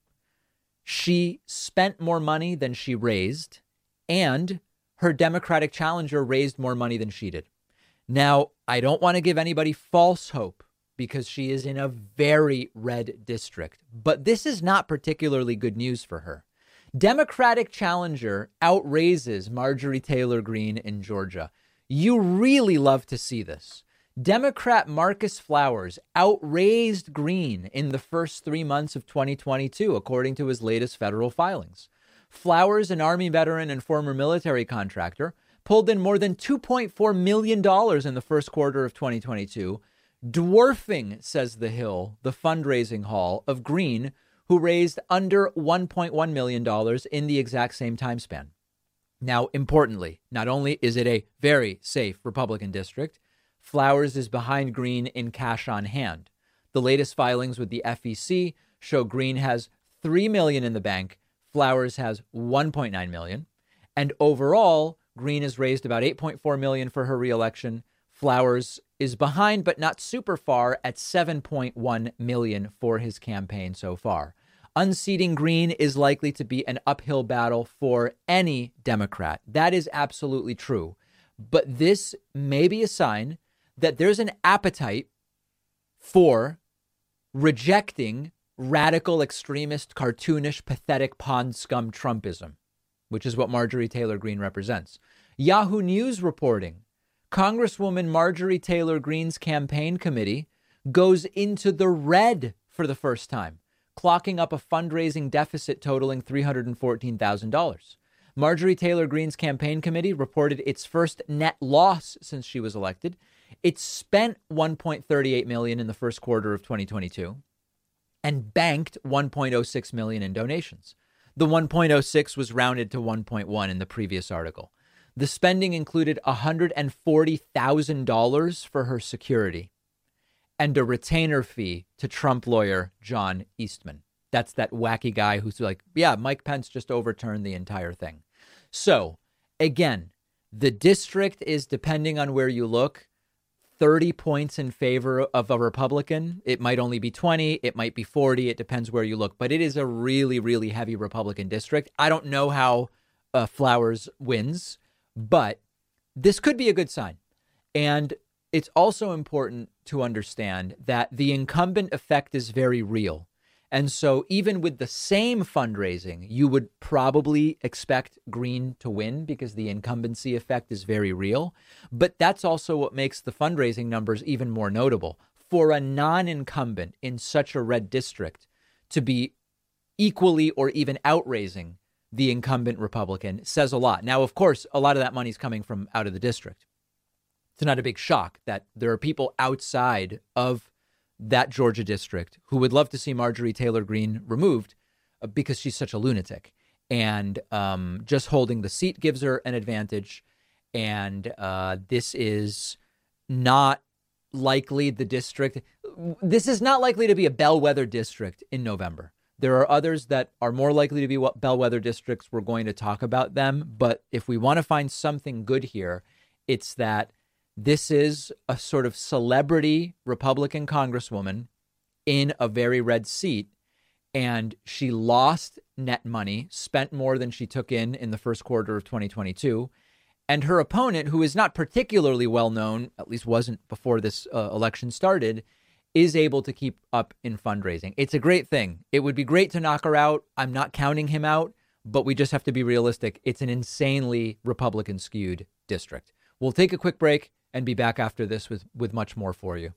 E: she spent more money than she raised, and her Democratic challenger raised more money than she did. Now, I don't want to give anybody false hope, because she is in a very red district, but this is not particularly good news for her. Democratic challenger outraises Marjorie Taylor Greene in Georgia. You really love to see this. Democrat Marcus Flowers outraised Greene in the first 3 months of 2022, according to his latest federal filings. Flowers, an Army veteran and former military contractor, pulled in more than $2.4 million in the first quarter of 2022, dwarfing, says The Hill, the fundraising haul of Greene, who raised under $1.1 million in the exact same time span. Now, importantly, not only is it a very safe Republican district, Flowers is behind Greene in cash on hand. The latest filings with the FEC show Greene has $3 million in the bank, Flowers has $1.9 million, and overall, Greene has raised about $8.4 million for her reelection. Flowers is behind, but not super far, at $7.1 million for his campaign so far. Unseating Greene is likely to be an uphill battle for any Democrat. That is absolutely true. But this may be a sign that there's an appetite for rejecting radical, extremist, cartoonish, pathetic, pond scum Trumpism, which is what Marjorie Taylor Greene represents. Yahoo News reporting, Congresswoman Marjorie Taylor Greene's campaign committee goes into the red for the first time, clocking up a fundraising deficit totaling $314,000. Marjorie Taylor Greene's campaign committee reported its first net loss since she was elected. It spent $1.38 million in the first quarter of 2022 and banked $1.06 million in donations. The 1.06 was rounded to 1.1 in the previous article. The spending included $140,000 for her security and a retainer fee to Trump lawyer John Eastman. That's that wacky guy who's like, yeah, Mike Pence just overturned the entire thing. So, again, the district is, depending on where you look, 30 points in favor of a Republican. It might only be 20. It might be 40. It depends where you look. But it is a really, really heavy Republican district. I don't know how Flowers wins, but this could be a good sign. And it's also important to understand that the incumbent effect is very real. And so even with the same fundraising, you would probably expect Green to win because the incumbency effect is very real. But that's also what makes the fundraising numbers even more notable. For a non-incumbent in such a red district to be equally or even outraising the incumbent Republican says a lot. Now, of course, a lot of that money is coming from out of the district. It's not a big shock that there are people outside of that Georgia district who would love to see Marjorie Taylor Greene removed because she's such a lunatic. And just holding the seat gives her an advantage. And this is not likely the district. This is not likely to be a bellwether district in November. There are others that are more likely to be bellwether districts. We're going to talk about them. But if we want to find something good here, it's that this is a sort of celebrity Republican congresswoman in a very red seat, and she lost net money, spent more than she took in the first quarter of 2022. And her opponent, who is not particularly well known, at least wasn't before this election started, is able to keep up in fundraising. It's a great thing. It would be great to knock her out. I'm not counting him out, but we just have to be realistic. It's an insanely Republican skewed district. We'll take a quick break and be back after this with much more for you.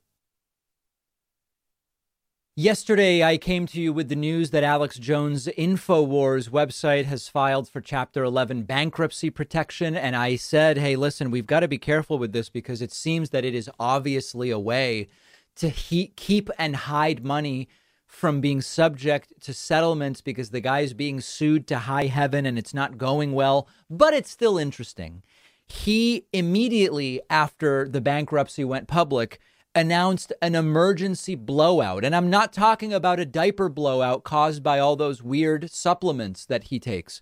E: Yesterday, I came to you with the news that Alex Jones' InfoWars website has filed for Chapter 11 bankruptcy protection. And I said, hey, listen, we've got to be careful with this because it seems that it is obviously a way to keep and hide money from being subject to settlements because the guy's being sued to high heaven and it's not going well. But it's still interesting. He immediately after the bankruptcy went public announced an emergency blowout. And I'm not talking about a diaper blowout caused by all those weird supplements that he takes.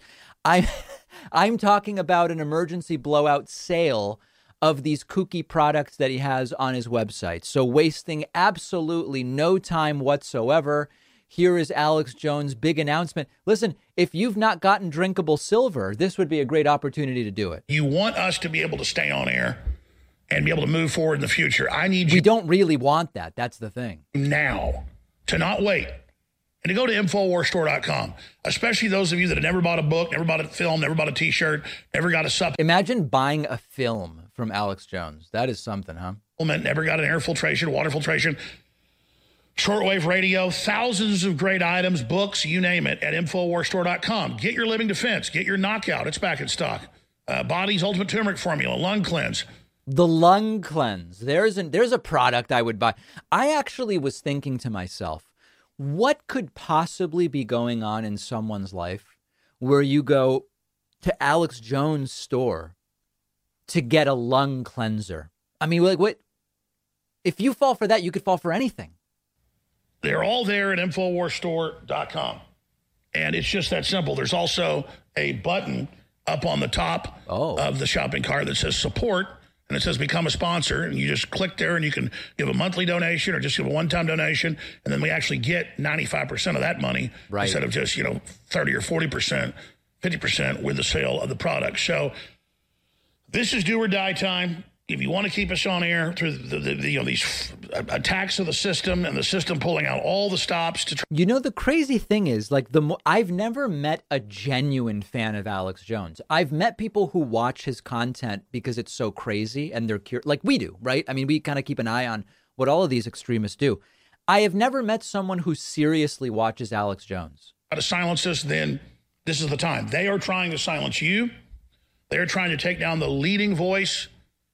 E: I'm talking about an emergency blowout sale of these kooky products that he has on his website. So wasting absolutely no time whatsoever. Here is Alex Jones' big announcement. Listen, if you've not gotten drinkable silver, this would be a great opportunity to do it.
I: You want us to be able to stay on air and be able to move forward in the future. I need you.
E: We don't really want that. That's the thing.
I: Now, to not wait. And to go to InfoWarsStore.com, especially those of you that have never bought a book, never bought a film, never bought a T-shirt, never got a supplement.
E: Imagine buying a film from Alex Jones. That is something, huh?
I: Never got an air filtration, water filtration, shortwave radio, thousands of great items, books, you name it, at InfoWarsStore.com. Get your Living Defense. Get your Knockout. It's back in stock. Body's Ultimate Turmeric Formula, Lung Cleanse.
E: The Lung Cleanse. There's a product I would buy. I actually was thinking to myself, what could possibly be going on in someone's life where you go to Alex Jones' store to get a lung cleanser? I mean, like, what? If you fall for that, you could fall for anything.
I: They're all there at InfoWarsStore.com. And it's just that simple. There's also a button up on the top of the shopping cart that says support. And it says become a sponsor. And you just click there and you can give a monthly donation or just give a one-time donation. And then we actually get 95% of that money instead of just, 30 or 40%, 50% with the sale of the product. So this is do or die time. If you want to keep us on air through these attacks of the system and the system pulling out all the stops to
E: the crazy thing is, like, I've never met a genuine fan of Alex Jones. I've met people who watch his content because it's so crazy and they're curious, like we do, right? I mean, we kind of keep an eye on what all of these extremists do. I have never met someone who seriously watches Alex Jones.
I: To silence us, then this is the time. They are trying to silence you. They are trying to take down the leading voice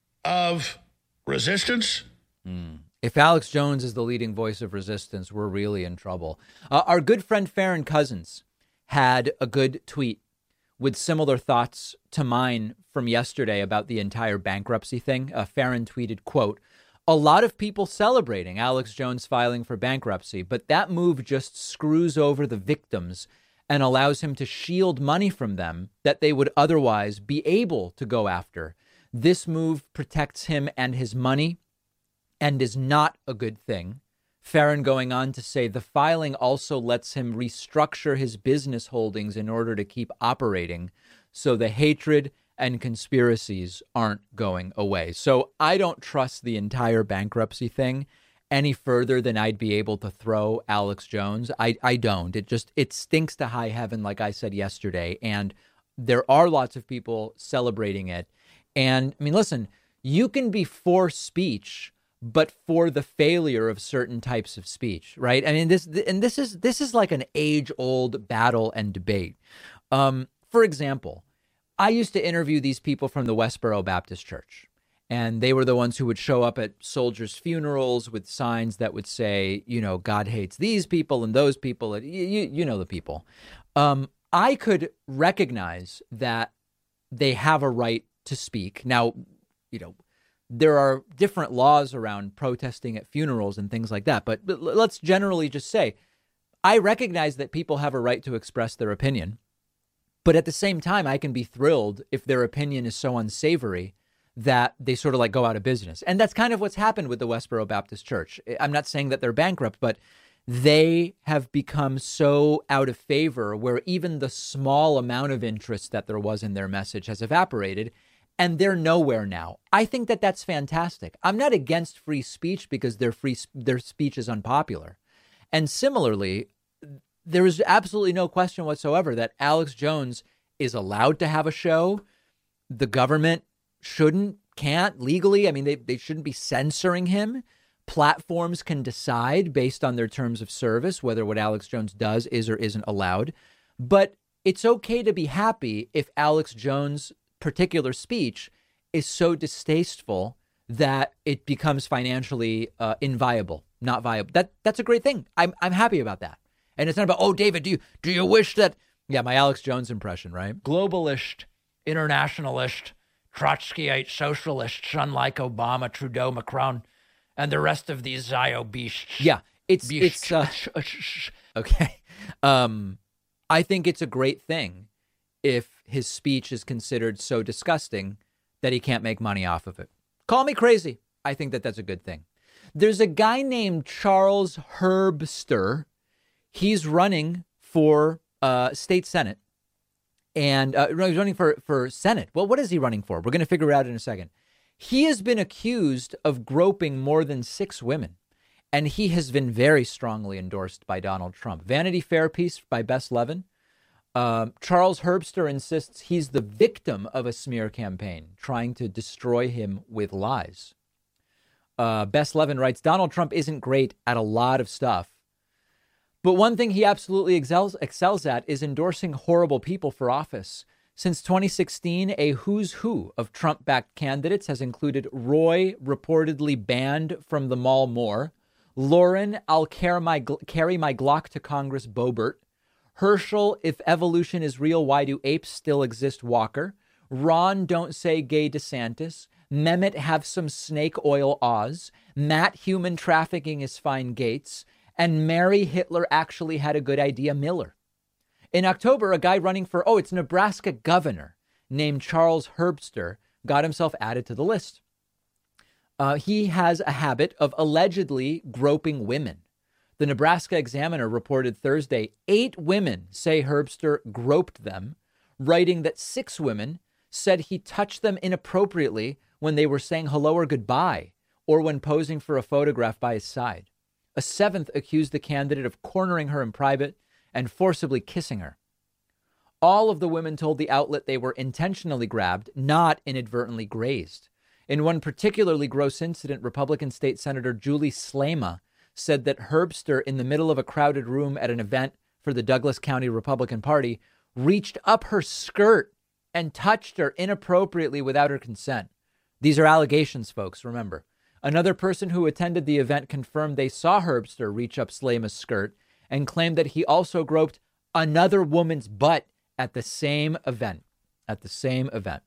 I: of resistance.
E: If Alex Jones is the leading voice of resistance, we're really in trouble. Our good friend Farron Cousins had a good tweet with similar thoughts to mine from yesterday about the entire bankruptcy thing. Farron tweeted, quote, "A lot of people celebrating Alex Jones filing for bankruptcy, but that move just screws over the victims and allows him to shield money from them that they would otherwise be able to go after. This move protects him and his money and is not a good thing." Farron going on to say the filing also lets him restructure his business holdings in order to keep operating. So the hatred and conspiracies aren't going away. So I don't trust the entire bankruptcy thing any further than I'd be able to throw Alex Jones. I don't. It stinks to high heaven, like I said yesterday. And there are lots of people celebrating it. And I mean, listen, you can be for speech, but for the failure of certain types of speech, right? I mean, this is like an age-old battle and debate. For example, I used to interview these people from the Westboro Baptist Church, and they were the ones who would show up at soldiers' funerals with signs that would say, you know, God hates these people and those people. And you know the people. I could recognize that they have a right to speak. Now, you know, there are different laws around protesting at funerals and things like that. But let's generally just say, I recognize that people have a right to express their opinion. But at the same time, I can be thrilled if their opinion is so unsavory that they sort of like go out of business. And that's kind of what's happened with the Westboro Baptist Church. I'm not saying that they're bankrupt, but they have become so out of favor where even the small amount of interest that there was in their message has evaporated, and they're nowhere now. I think that that's fantastic. I'm not against free speech because their speech is unpopular. And similarly, there is absolutely no question whatsoever that Alex Jones is allowed to have a show. The government can't legally. I mean, they shouldn't be censoring him. Platforms can decide based on their terms of service whether what Alex Jones does is or isn't allowed. But it's okay to be happy if Alex Jones' particular speech is so distasteful that it becomes financially inviable, not viable. That's a great thing. I'm happy about that. And it's not about, oh, David, do you wish that? Yeah, my Alex Jones impression, right? Globalist, internationalist, Trotskyite socialists, unlike Obama, Trudeau, Macron, and the rest of these Zio beasts. Yeah, it's okay. I think it's a great thing if his speech is considered so disgusting that he can't make money off of it. Call me crazy. I think that that's a good thing. There's a guy named Charles Herbster. He's running for state Senate. And he's running for Senate. Well, what is he running for? We're going to figure it out in a second. He has been accused of groping more than 6 women, and he has been very strongly endorsed by Donald Trump. Vanity Fair piece by Bess Levin. Charles Herbster insists he's the victim of a smear campaign trying to destroy him with lies. Bess Levin writes, Donald Trump isn't great at a lot of stuff, but one thing he absolutely excels at is endorsing horrible people for office. Since 2016, a who's who of Trump-backed candidates has included Roy, reportedly banned from the Mall More, Lauren, I'll carry my Glock to Congress Boebert, Herschel, if evolution is real, why do apes still exist Walker, Ron, don't say gay DeSantis, Mehmet, have some snake oil Oz, Matt, human trafficking is fine Gates, and Mary, Hitler actually had a good idea Miller. In October, a guy running for, it's Nebraska governor named Charles Herbster got himself added to the list. He has a habit of allegedly groping women. The Nebraska Examiner reported Thursday 8 women say Herbster groped them, writing that 6 women said he touched them inappropriately when they were saying hello or goodbye, or when posing for a photograph by his side. A 7th accused the candidate of cornering her in private and forcibly kissing her. All of the women told the outlet they were intentionally grabbed, not inadvertently grazed. In one particularly gross incident, Republican State Senator Julie Slama said that Herbster, in the middle of a crowded room at an event for the Douglas County Republican Party, reached up her skirt and touched her inappropriately without her consent. These are allegations, folks, remember. Another person who attended the event confirmed they saw Herbster reach up Slama's skirt and claimed that he also groped another woman's butt at the same event. The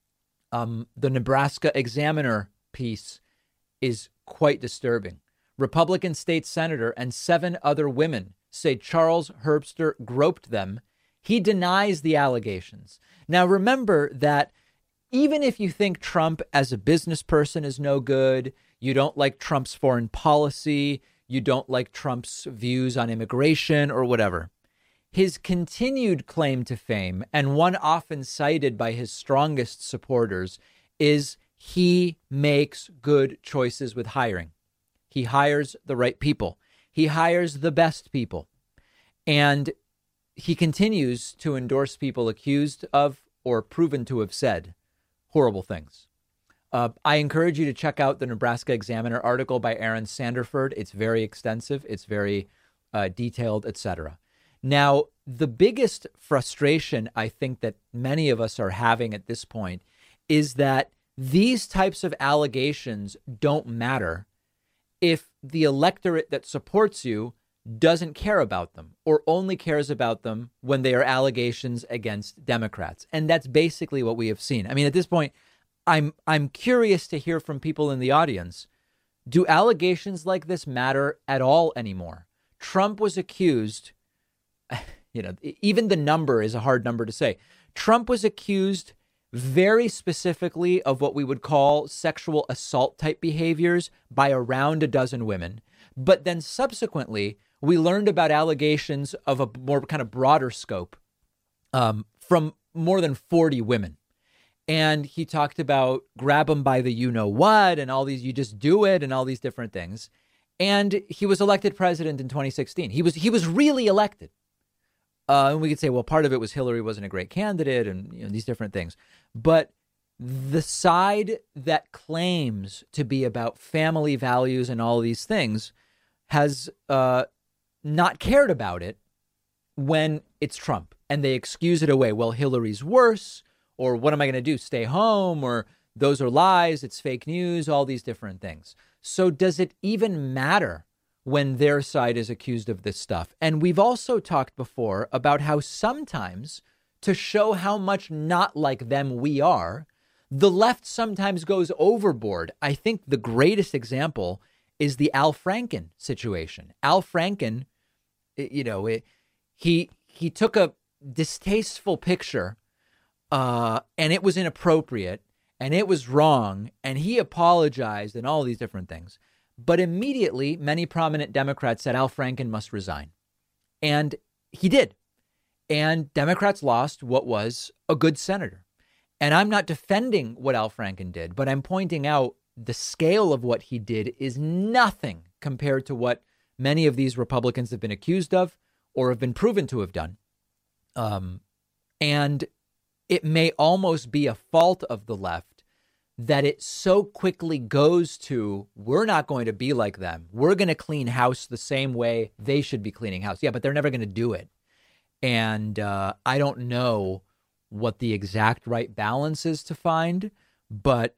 E: Nebraska Examiner piece is quite disturbing. Republican state senator and 7 other women say Charles Herbster groped them. He denies the allegations. Now, remember that even if you think Trump as a business person is no good, you don't like Trump's foreign policy, you don't like Trump's views on immigration or whatever, His continued claim to fame, and one often cited by his strongest supporters, is he makes good choices with hiring. He hires the right people. He hires the best people. And he continues to endorse people accused of or proven to have said horrible things. I encourage you to check out the Nebraska Examiner article by Aaron Sanderford. It's very extensive. It's very detailed, etc. Now, the biggest frustration I think that many of us are having at this point is that these types of allegations don't matter if the electorate that supports you doesn't care about them or only cares about them when they are allegations against Democrats. And that's basically what we have seen. I mean, at this point, I'm curious to hear from people in the audience. Do allegations like this matter at all anymore? Trump was accused, even the number is a hard number to say. Trump was accused very specifically of what we would call sexual assault type behaviors by around a dozen women. But then subsequently, we learned about allegations of a more kind of broader scope from more than 40 women. And he talked about grab them by the you-know-what and all these, you just do it and all these different things. And he was elected president in 2016. He was really elected. And we could say, well, part of it was Hillary wasn't a great candidate and these different things. But the side that claims to be about family values and all these things has not cared about it when it's Trump. And they excuse it away. Well, Hillary's worse. Or what am I going to do? Stay home? Or those are lies. It's fake news, all these different things. So does it even matter when their side is accused of this stuff? And we've also talked before about how sometimes to show how much not like them we are, the left sometimes goes overboard. I think the greatest example is the Al Franken situation. Al Franken, he took a distasteful picture and it was inappropriate and it was wrong and he apologized and all these different things. But immediately, many prominent Democrats said Al Franken must resign. And he did. And Democrats lost what was a good senator. And I'm not defending what Al Franken did, but I'm pointing out the scale of what he did is nothing compared to what many of these Republicans have been accused of or have been proven to have done. And it may almost be a fault of the left that it so quickly goes to, we're not going to be like them. We're going to clean house the same way they should be cleaning house. Yeah, but they're never going to do it. And I don't know what the exact right balance is to find, but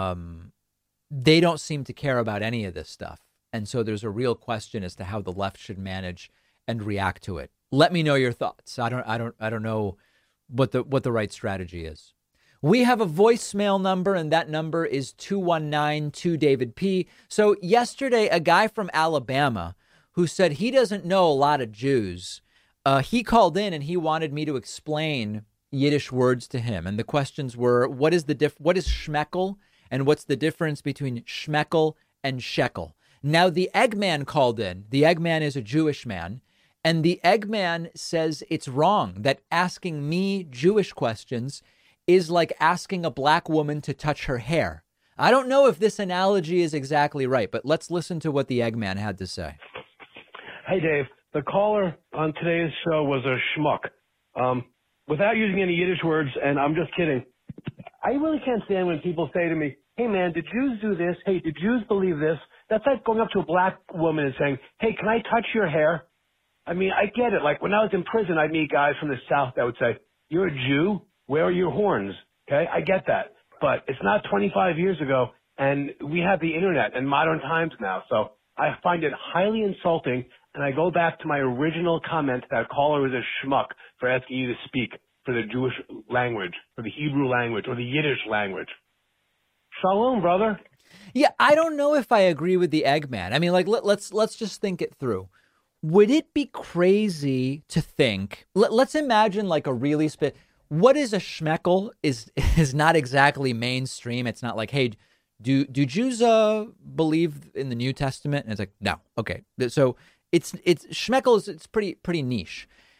E: they don't seem to care about any of this stuff. And so there's a real question as to how the left should manage and react to it. Let me know your thoughts. I don't know what the right strategy is. We have a voicemail number, and that number is 219-2-DAVID-P. So yesterday, a guy from Alabama who said he doesn't know a lot of Jews, he called in and he wanted me to explain Yiddish words to him. And the questions were, what is shmekel, and what's the difference between shmekel and shekel? Now, the Eggman called in. The Eggman is a Jewish man. And the Eggman says it's wrong, that asking me Jewish questions is like asking a black woman to touch her hair. I don't know if this analogy is exactly right, but let's listen to what the Eggman had to say.
J: Hey, Dave. The caller on today's show was a schmuck. Without using any Yiddish words, and I'm just kidding, I really can't stand when people say to me, hey, man, did Jews do this? Hey, did Jews believe this? That's like going up to a black woman and saying, hey, can I touch your hair? I mean, I get it. Like when I was in prison, I'd meet guys from the South that would say, you're a Jew? Where are your horns? Okay, I get that. But it's not 25 years ago, and we have the internet and modern times now. So I find it highly insulting, and I go back to my original comment that caller was a schmuck for asking you to speak for the Jewish language, for the Hebrew language, or the Yiddish language. Shalom, brother.
E: Yeah, I don't know if I agree with the Eggman. I mean, like, let's just think it through. Would it be crazy to think, let's imagine like a really what is a shmekel is not exactly mainstream. It's not like, hey, do Jews believe in the New Testament? And it's like, no. Okay. So it's shmekel is, it's pretty niche.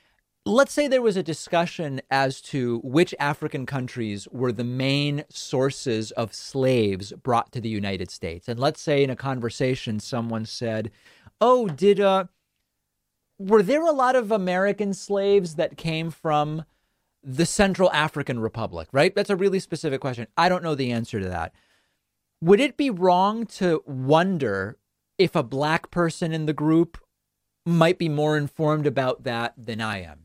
E: let's say there was a discussion as to which African countries were the main sources of slaves brought to the United States. And let's say in a conversation, someone said, oh, were there a lot of American slaves that came from the Central African Republic, right? That's a really specific question. I don't know the answer to that. Would it be wrong to wonder if a black person in the group might be more informed about that than I am?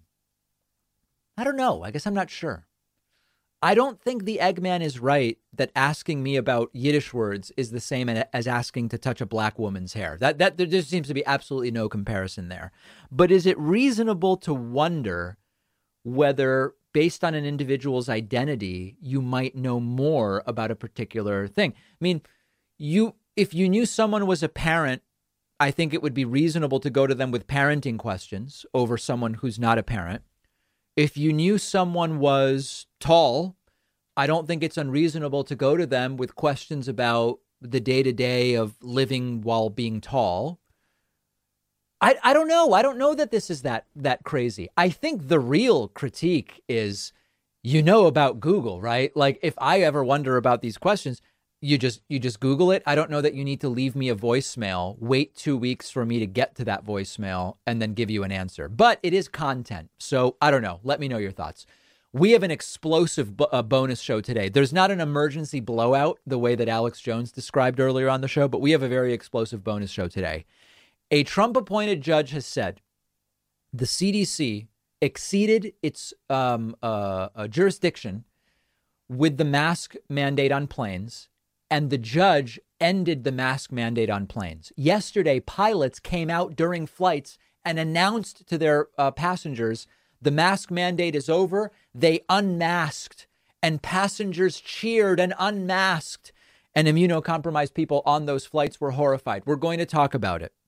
E: I don't know. I guess I'm not sure. I don't think the Eggman is right that asking me about Yiddish words is the same as asking to touch a black woman's hair. That there just seems to be absolutely no comparison there. But is it reasonable to wonder whether, based on an individual's identity, you might know more about a particular thing? I mean, if you knew someone was a parent, I think it would be reasonable to go to them with parenting questions over someone who's not a parent. If you knew someone was tall, I don't think it's unreasonable to go to them with questions about the day-to-day of living while being tall. I don't know. I don't know that this is that crazy. I think the real critique is, about Google, right? Like, if I ever wonder about these questions, you just Google it. I don't know that you need to leave me a voicemail, wait 2 weeks for me to get to that voicemail, and then give you an answer. But it is content. So I don't know. Let me know your thoughts. We have an explosive bonus show today. There's not an emergency blowout the way that Alex Jones described earlier on the show, but we have a very explosive bonus show today. A Trump-appointed judge has said the CDC exceeded its jurisdiction with the mask mandate on planes, and the judge ended the mask mandate on planes. Yesterday, pilots came out during flights and announced to their passengers, the mask mandate is over. They unmasked, and passengers cheered and unmasked, and immunocompromised people on those flights were horrified. We're going to talk about it.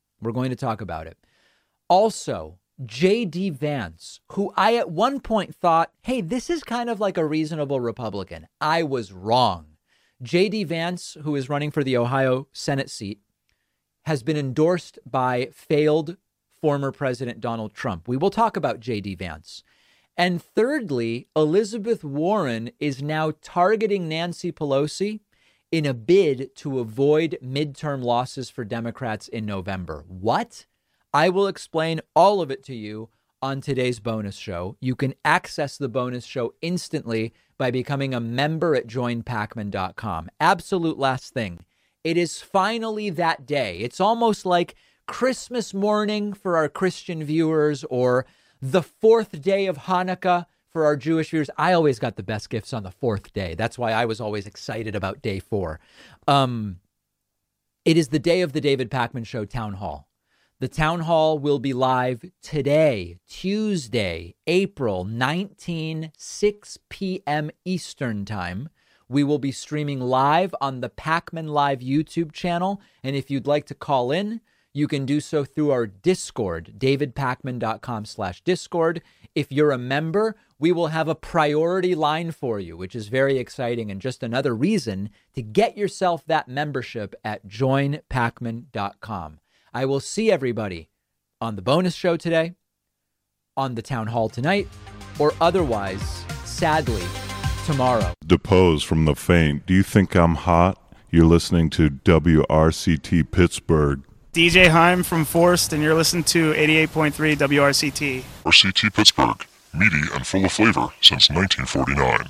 E: Also, J.D. Vance, who I at one point thought, hey, this is kind of like a reasonable Republican. I was wrong. J.D. Vance, who is running for the Ohio Senate seat, has been endorsed by failed former President Donald Trump. We will talk about J.D. Vance. And thirdly, Elizabeth Warren is now targeting Nancy Pelosi in a bid to avoid midterm losses for Democrats in November. What? I will explain all of it to you on today's bonus show. You can access the bonus show instantly by becoming a member at joinpacman.com. Absolute last thing. It is finally that day. It's almost like Christmas morning for our Christian viewers, or the fourth day of Hanukkah for our Jewish viewers. I always got the best gifts on the fourth day. That's why I was always excited about day 4. It is the day of the David Pakman Show Town Hall. The Town Hall will be live today, Tuesday, April 19, 6 p.m. Eastern Time. We will be streaming live on the Pakman Live YouTube channel. And if you'd like to call in, you can do so through our Discord, davidpakman.com/Discord. If you're a member, we will have a priority line for you, which is very exciting and just another reason to get yourself that membership at joinpakman.com. I will see everybody on the bonus show today, on the town hall tonight, or otherwise, sadly, tomorrow.
K: Depose from the faint. Do you think I'm hot? You're listening to WRCT Pittsburgh.
L: DJ Heim from Forced, and you're listening to 88.3 WRCT.
M: RCT Pittsburgh, meaty and full of flavor since 1949.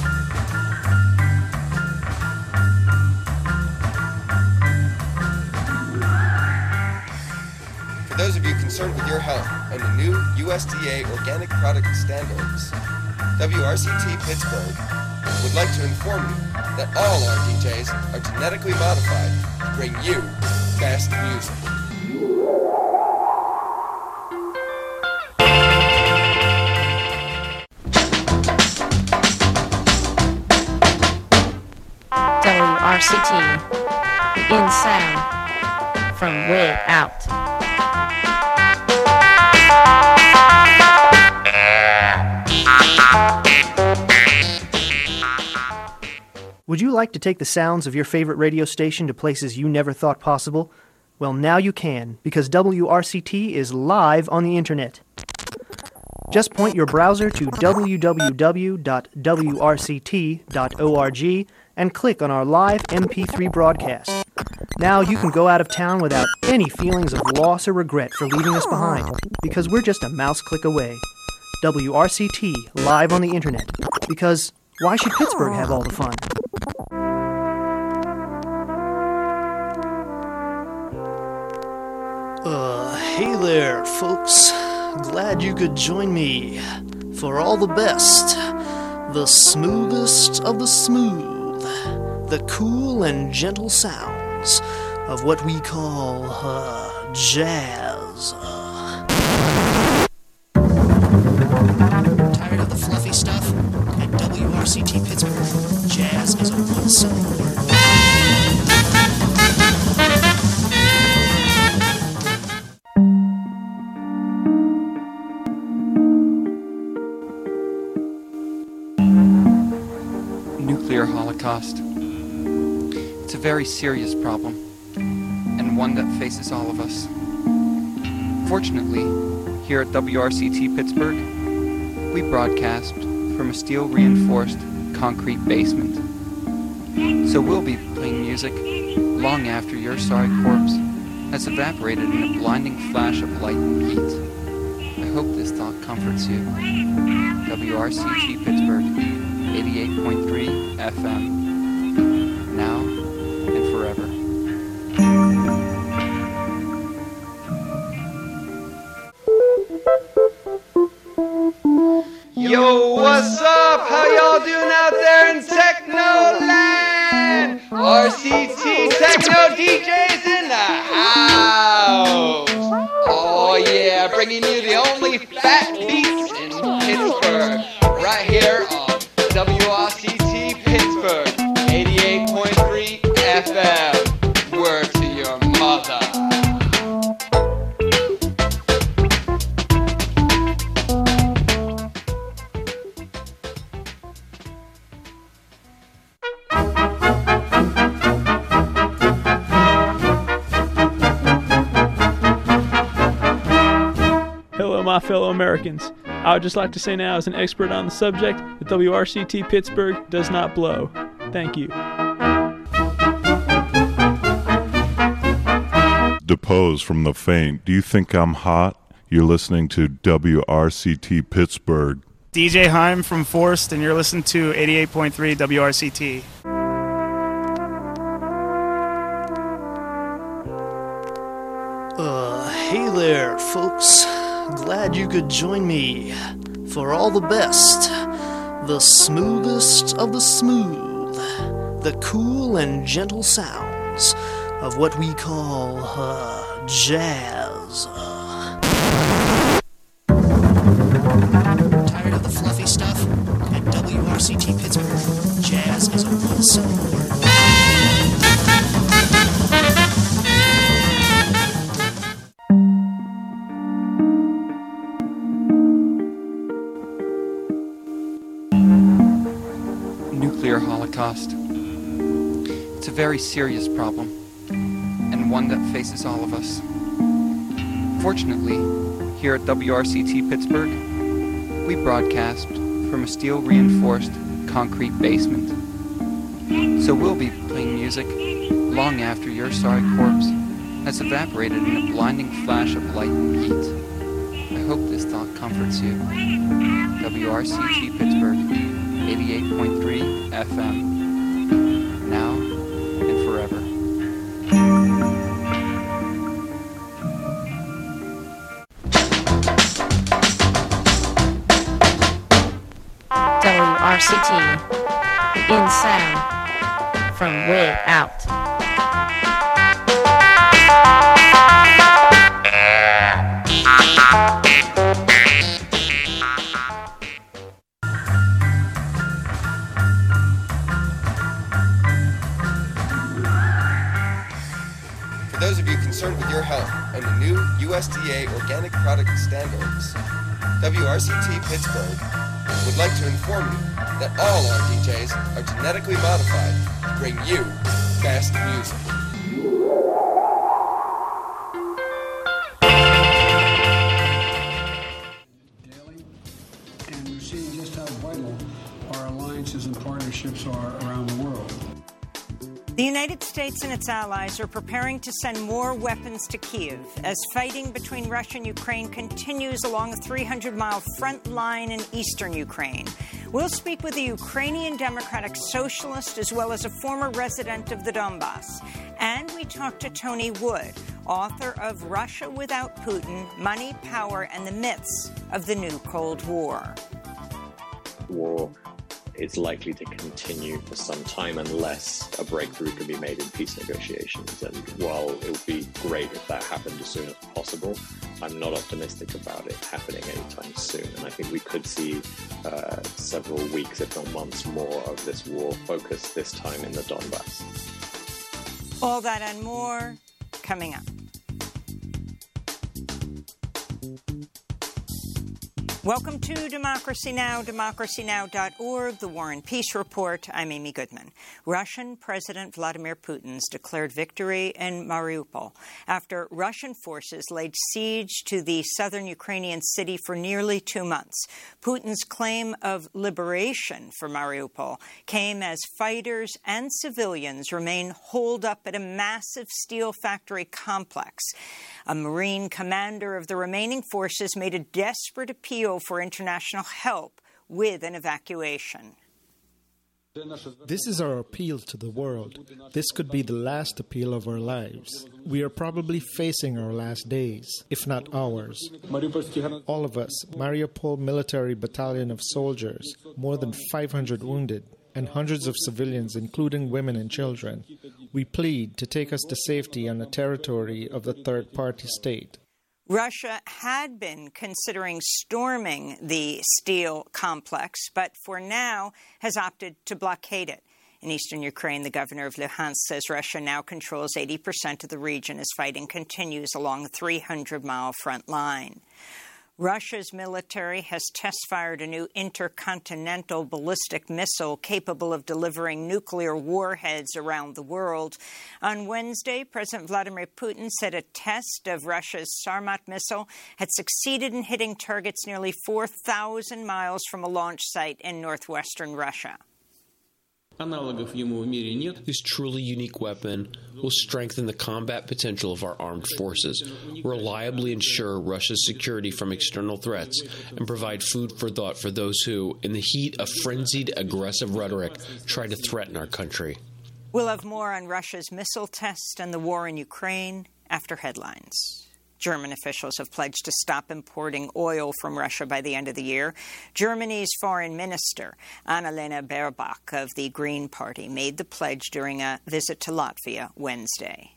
N: For those of you concerned with your health and the new USDA organic product standards, WRCT Pittsburgh would like to inform you that all our DJs are genetically modified to bring you best music.
O: WRCT, the in sound from way out.
D: Would you like to take the sounds of your favorite radio station to places you never thought possible? Well, now you can, because WRCT is live on the internet. Just point your browser to www.wrct.org and click on our live MP3 broadcast. Now you can go out of town without any feelings of loss or regret for leaving us behind, because we're just a mouse click away. WRCT, live on the internet. Because why should Pittsburgh have all the fun? Hey there, folks. Glad you could join me for all the best, the smoothest of the smooth, the cool and gentle sounds of what we call jazz. Tired of the fluffy stuff? At WRCT Pittsburgh, jazz is a one-syllable word.
P: Nuclear holocaust. It's a very serious problem, and one that faces all of us. Fortunately, here at WRCT Pittsburgh, we broadcast from a steel-reinforced concrete basement. So we'll be playing music long after your sorry corpse has evaporated in a blinding flash of light and heat. I hope this thought comforts you. WRCT Pittsburgh, 88.3 FM, now and forever.
Q: Yo, what's up? How y'all doing out there in Technoland? RCT Techno DJs in the house. Oh yeah, bringing you the only fat beats in Pittsburgh, right here on WRCT Pittsburgh, 88.3 FM. Word to your mother.
R: Hello, my fellow Americans. I would just like to say now, as an expert on the subject, that WRCT Pittsburgh does not blow. Thank you.
K: Depose from the faint. Do you think I'm hot? You're listening to WRCT Pittsburgh.
L: DJ Heim from Forst, and you're listening to 88.3 WRCT.
D: Hey there, folks. Glad you could join me for all the best, the smoothest of the smooth, the cool and gentle sounds of what we call jazz. Tired of the fluffy stuff? At WRCT Pittsburgh, jazz is a one-syllable word.
P: Nuclear holocaust. It's a very serious problem, and one that faces all of us. Fortunately, here at WRCT Pittsburgh, we broadcast from a steel-reinforced concrete basement. So we'll be playing music long after your sorry corpse has evaporated in a blinding flash of light and heat. I hope this thought comforts you. WRCT Pittsburgh, 88.3 FM, now and forever.
O: WRCT, in sound, from way out.
N: For those of you concerned with your health and the new USDA organic product standards, WRCT Pittsburgh would like to inform you that all our DJs are genetically modified to bring you best music.
S: vital our alliances and partnerships are around the world.
T: The United States and its allies are preparing to send more weapons to Kyiv as fighting between Russia and Ukraine continues along a 300-mile front line in eastern Ukraine. We'll speak with a Ukrainian Democratic Socialist as well as a former resident of the Donbass. And we talk to Tony Wood, author of Russia Without Putin, Money, Power, and the Myths of the New Cold War.
U: War is likely to continue for some time unless a breakthrough can be made in peace negotiations. And while it would be great if that happened as soon as possible, I'm not optimistic about it happening anytime soon. And I think we could see several weeks, if not months more, of this war focused this time in the Donbass.
T: All that and more coming up. Welcome to Democracy Now!, democracynow.org, the War and Peace Report. I'm Amy Goodman. Russian President Vladimir Putin's declared victory in Mariupol after Russian forces laid siege to the southern Ukrainian city for nearly 2 months. Putin's claim of liberation for Mariupol came as fighters and civilians remain holed up at a massive steel factory complex. A Marine commander of the remaining forces made a desperate appeal for international help with an evacuation.
V: This is our appeal to the world. This could be the last appeal of our lives. We are probably facing our last days, if not hours. All of us, Mariupol Military Battalion of soldiers, more than 500 wounded, and hundreds of civilians, including women and children. We plead to take us to safety on the territory of the third-party state.
T: Russia had been considering storming the steel complex, but for now has opted to blockade it. In eastern Ukraine, the governor of Luhansk says Russia now controls 80% of the region as fighting continues along the 300-mile front line. Russia's military has test-fired a new intercontinental ballistic missile capable of delivering nuclear warheads around the world. On Wednesday, President Vladimir Putin said a test of Russia's Sarmat missile had succeeded in hitting targets nearly 4,000 miles from a launch site in northwestern Russia.
W: This truly unique weapon will strengthen the combat potential of our armed forces, reliably ensure Russia's security from external threats, and provide food for thought for those who, in the heat of frenzied, aggressive rhetoric, try to threaten our country.
T: We'll have more on Russia's missile test and the war in Ukraine after headlines. German officials have pledged to stop importing oil from Russia by the end of the year. Germany's foreign minister, Annalena Baerbock of the Green Party, made the pledge during a visit to Latvia Wednesday.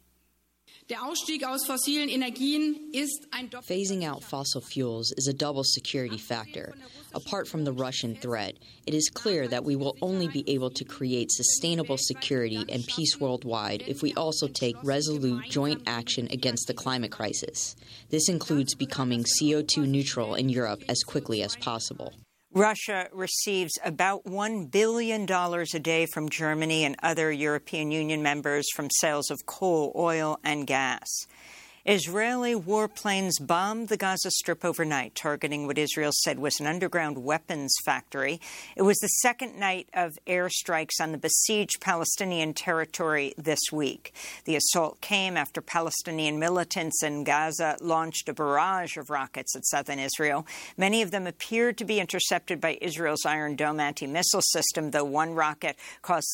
X: Phasing out fossil fuels is a double security factor. Apart from the Russian threat, it is clear that we will only be able to create sustainable security and peace worldwide if we also take resolute joint action against the climate crisis. This includes becoming CO2 neutral in Europe as quickly as possible.
T: Russia receives about $1 billion a day from Germany and other European Union members from sales of coal, oil, and gas. Israeli warplanes bombed the Gaza Strip overnight, targeting what Israel said was an underground weapons factory. It was the second night of airstrikes on the besieged Palestinian territory this week. The assault came after Palestinian militants in Gaza launched a barrage of rockets at southern Israel. Many of them appeared to be intercepted by Israel's Iron Dome anti-missile system, though one rocket caused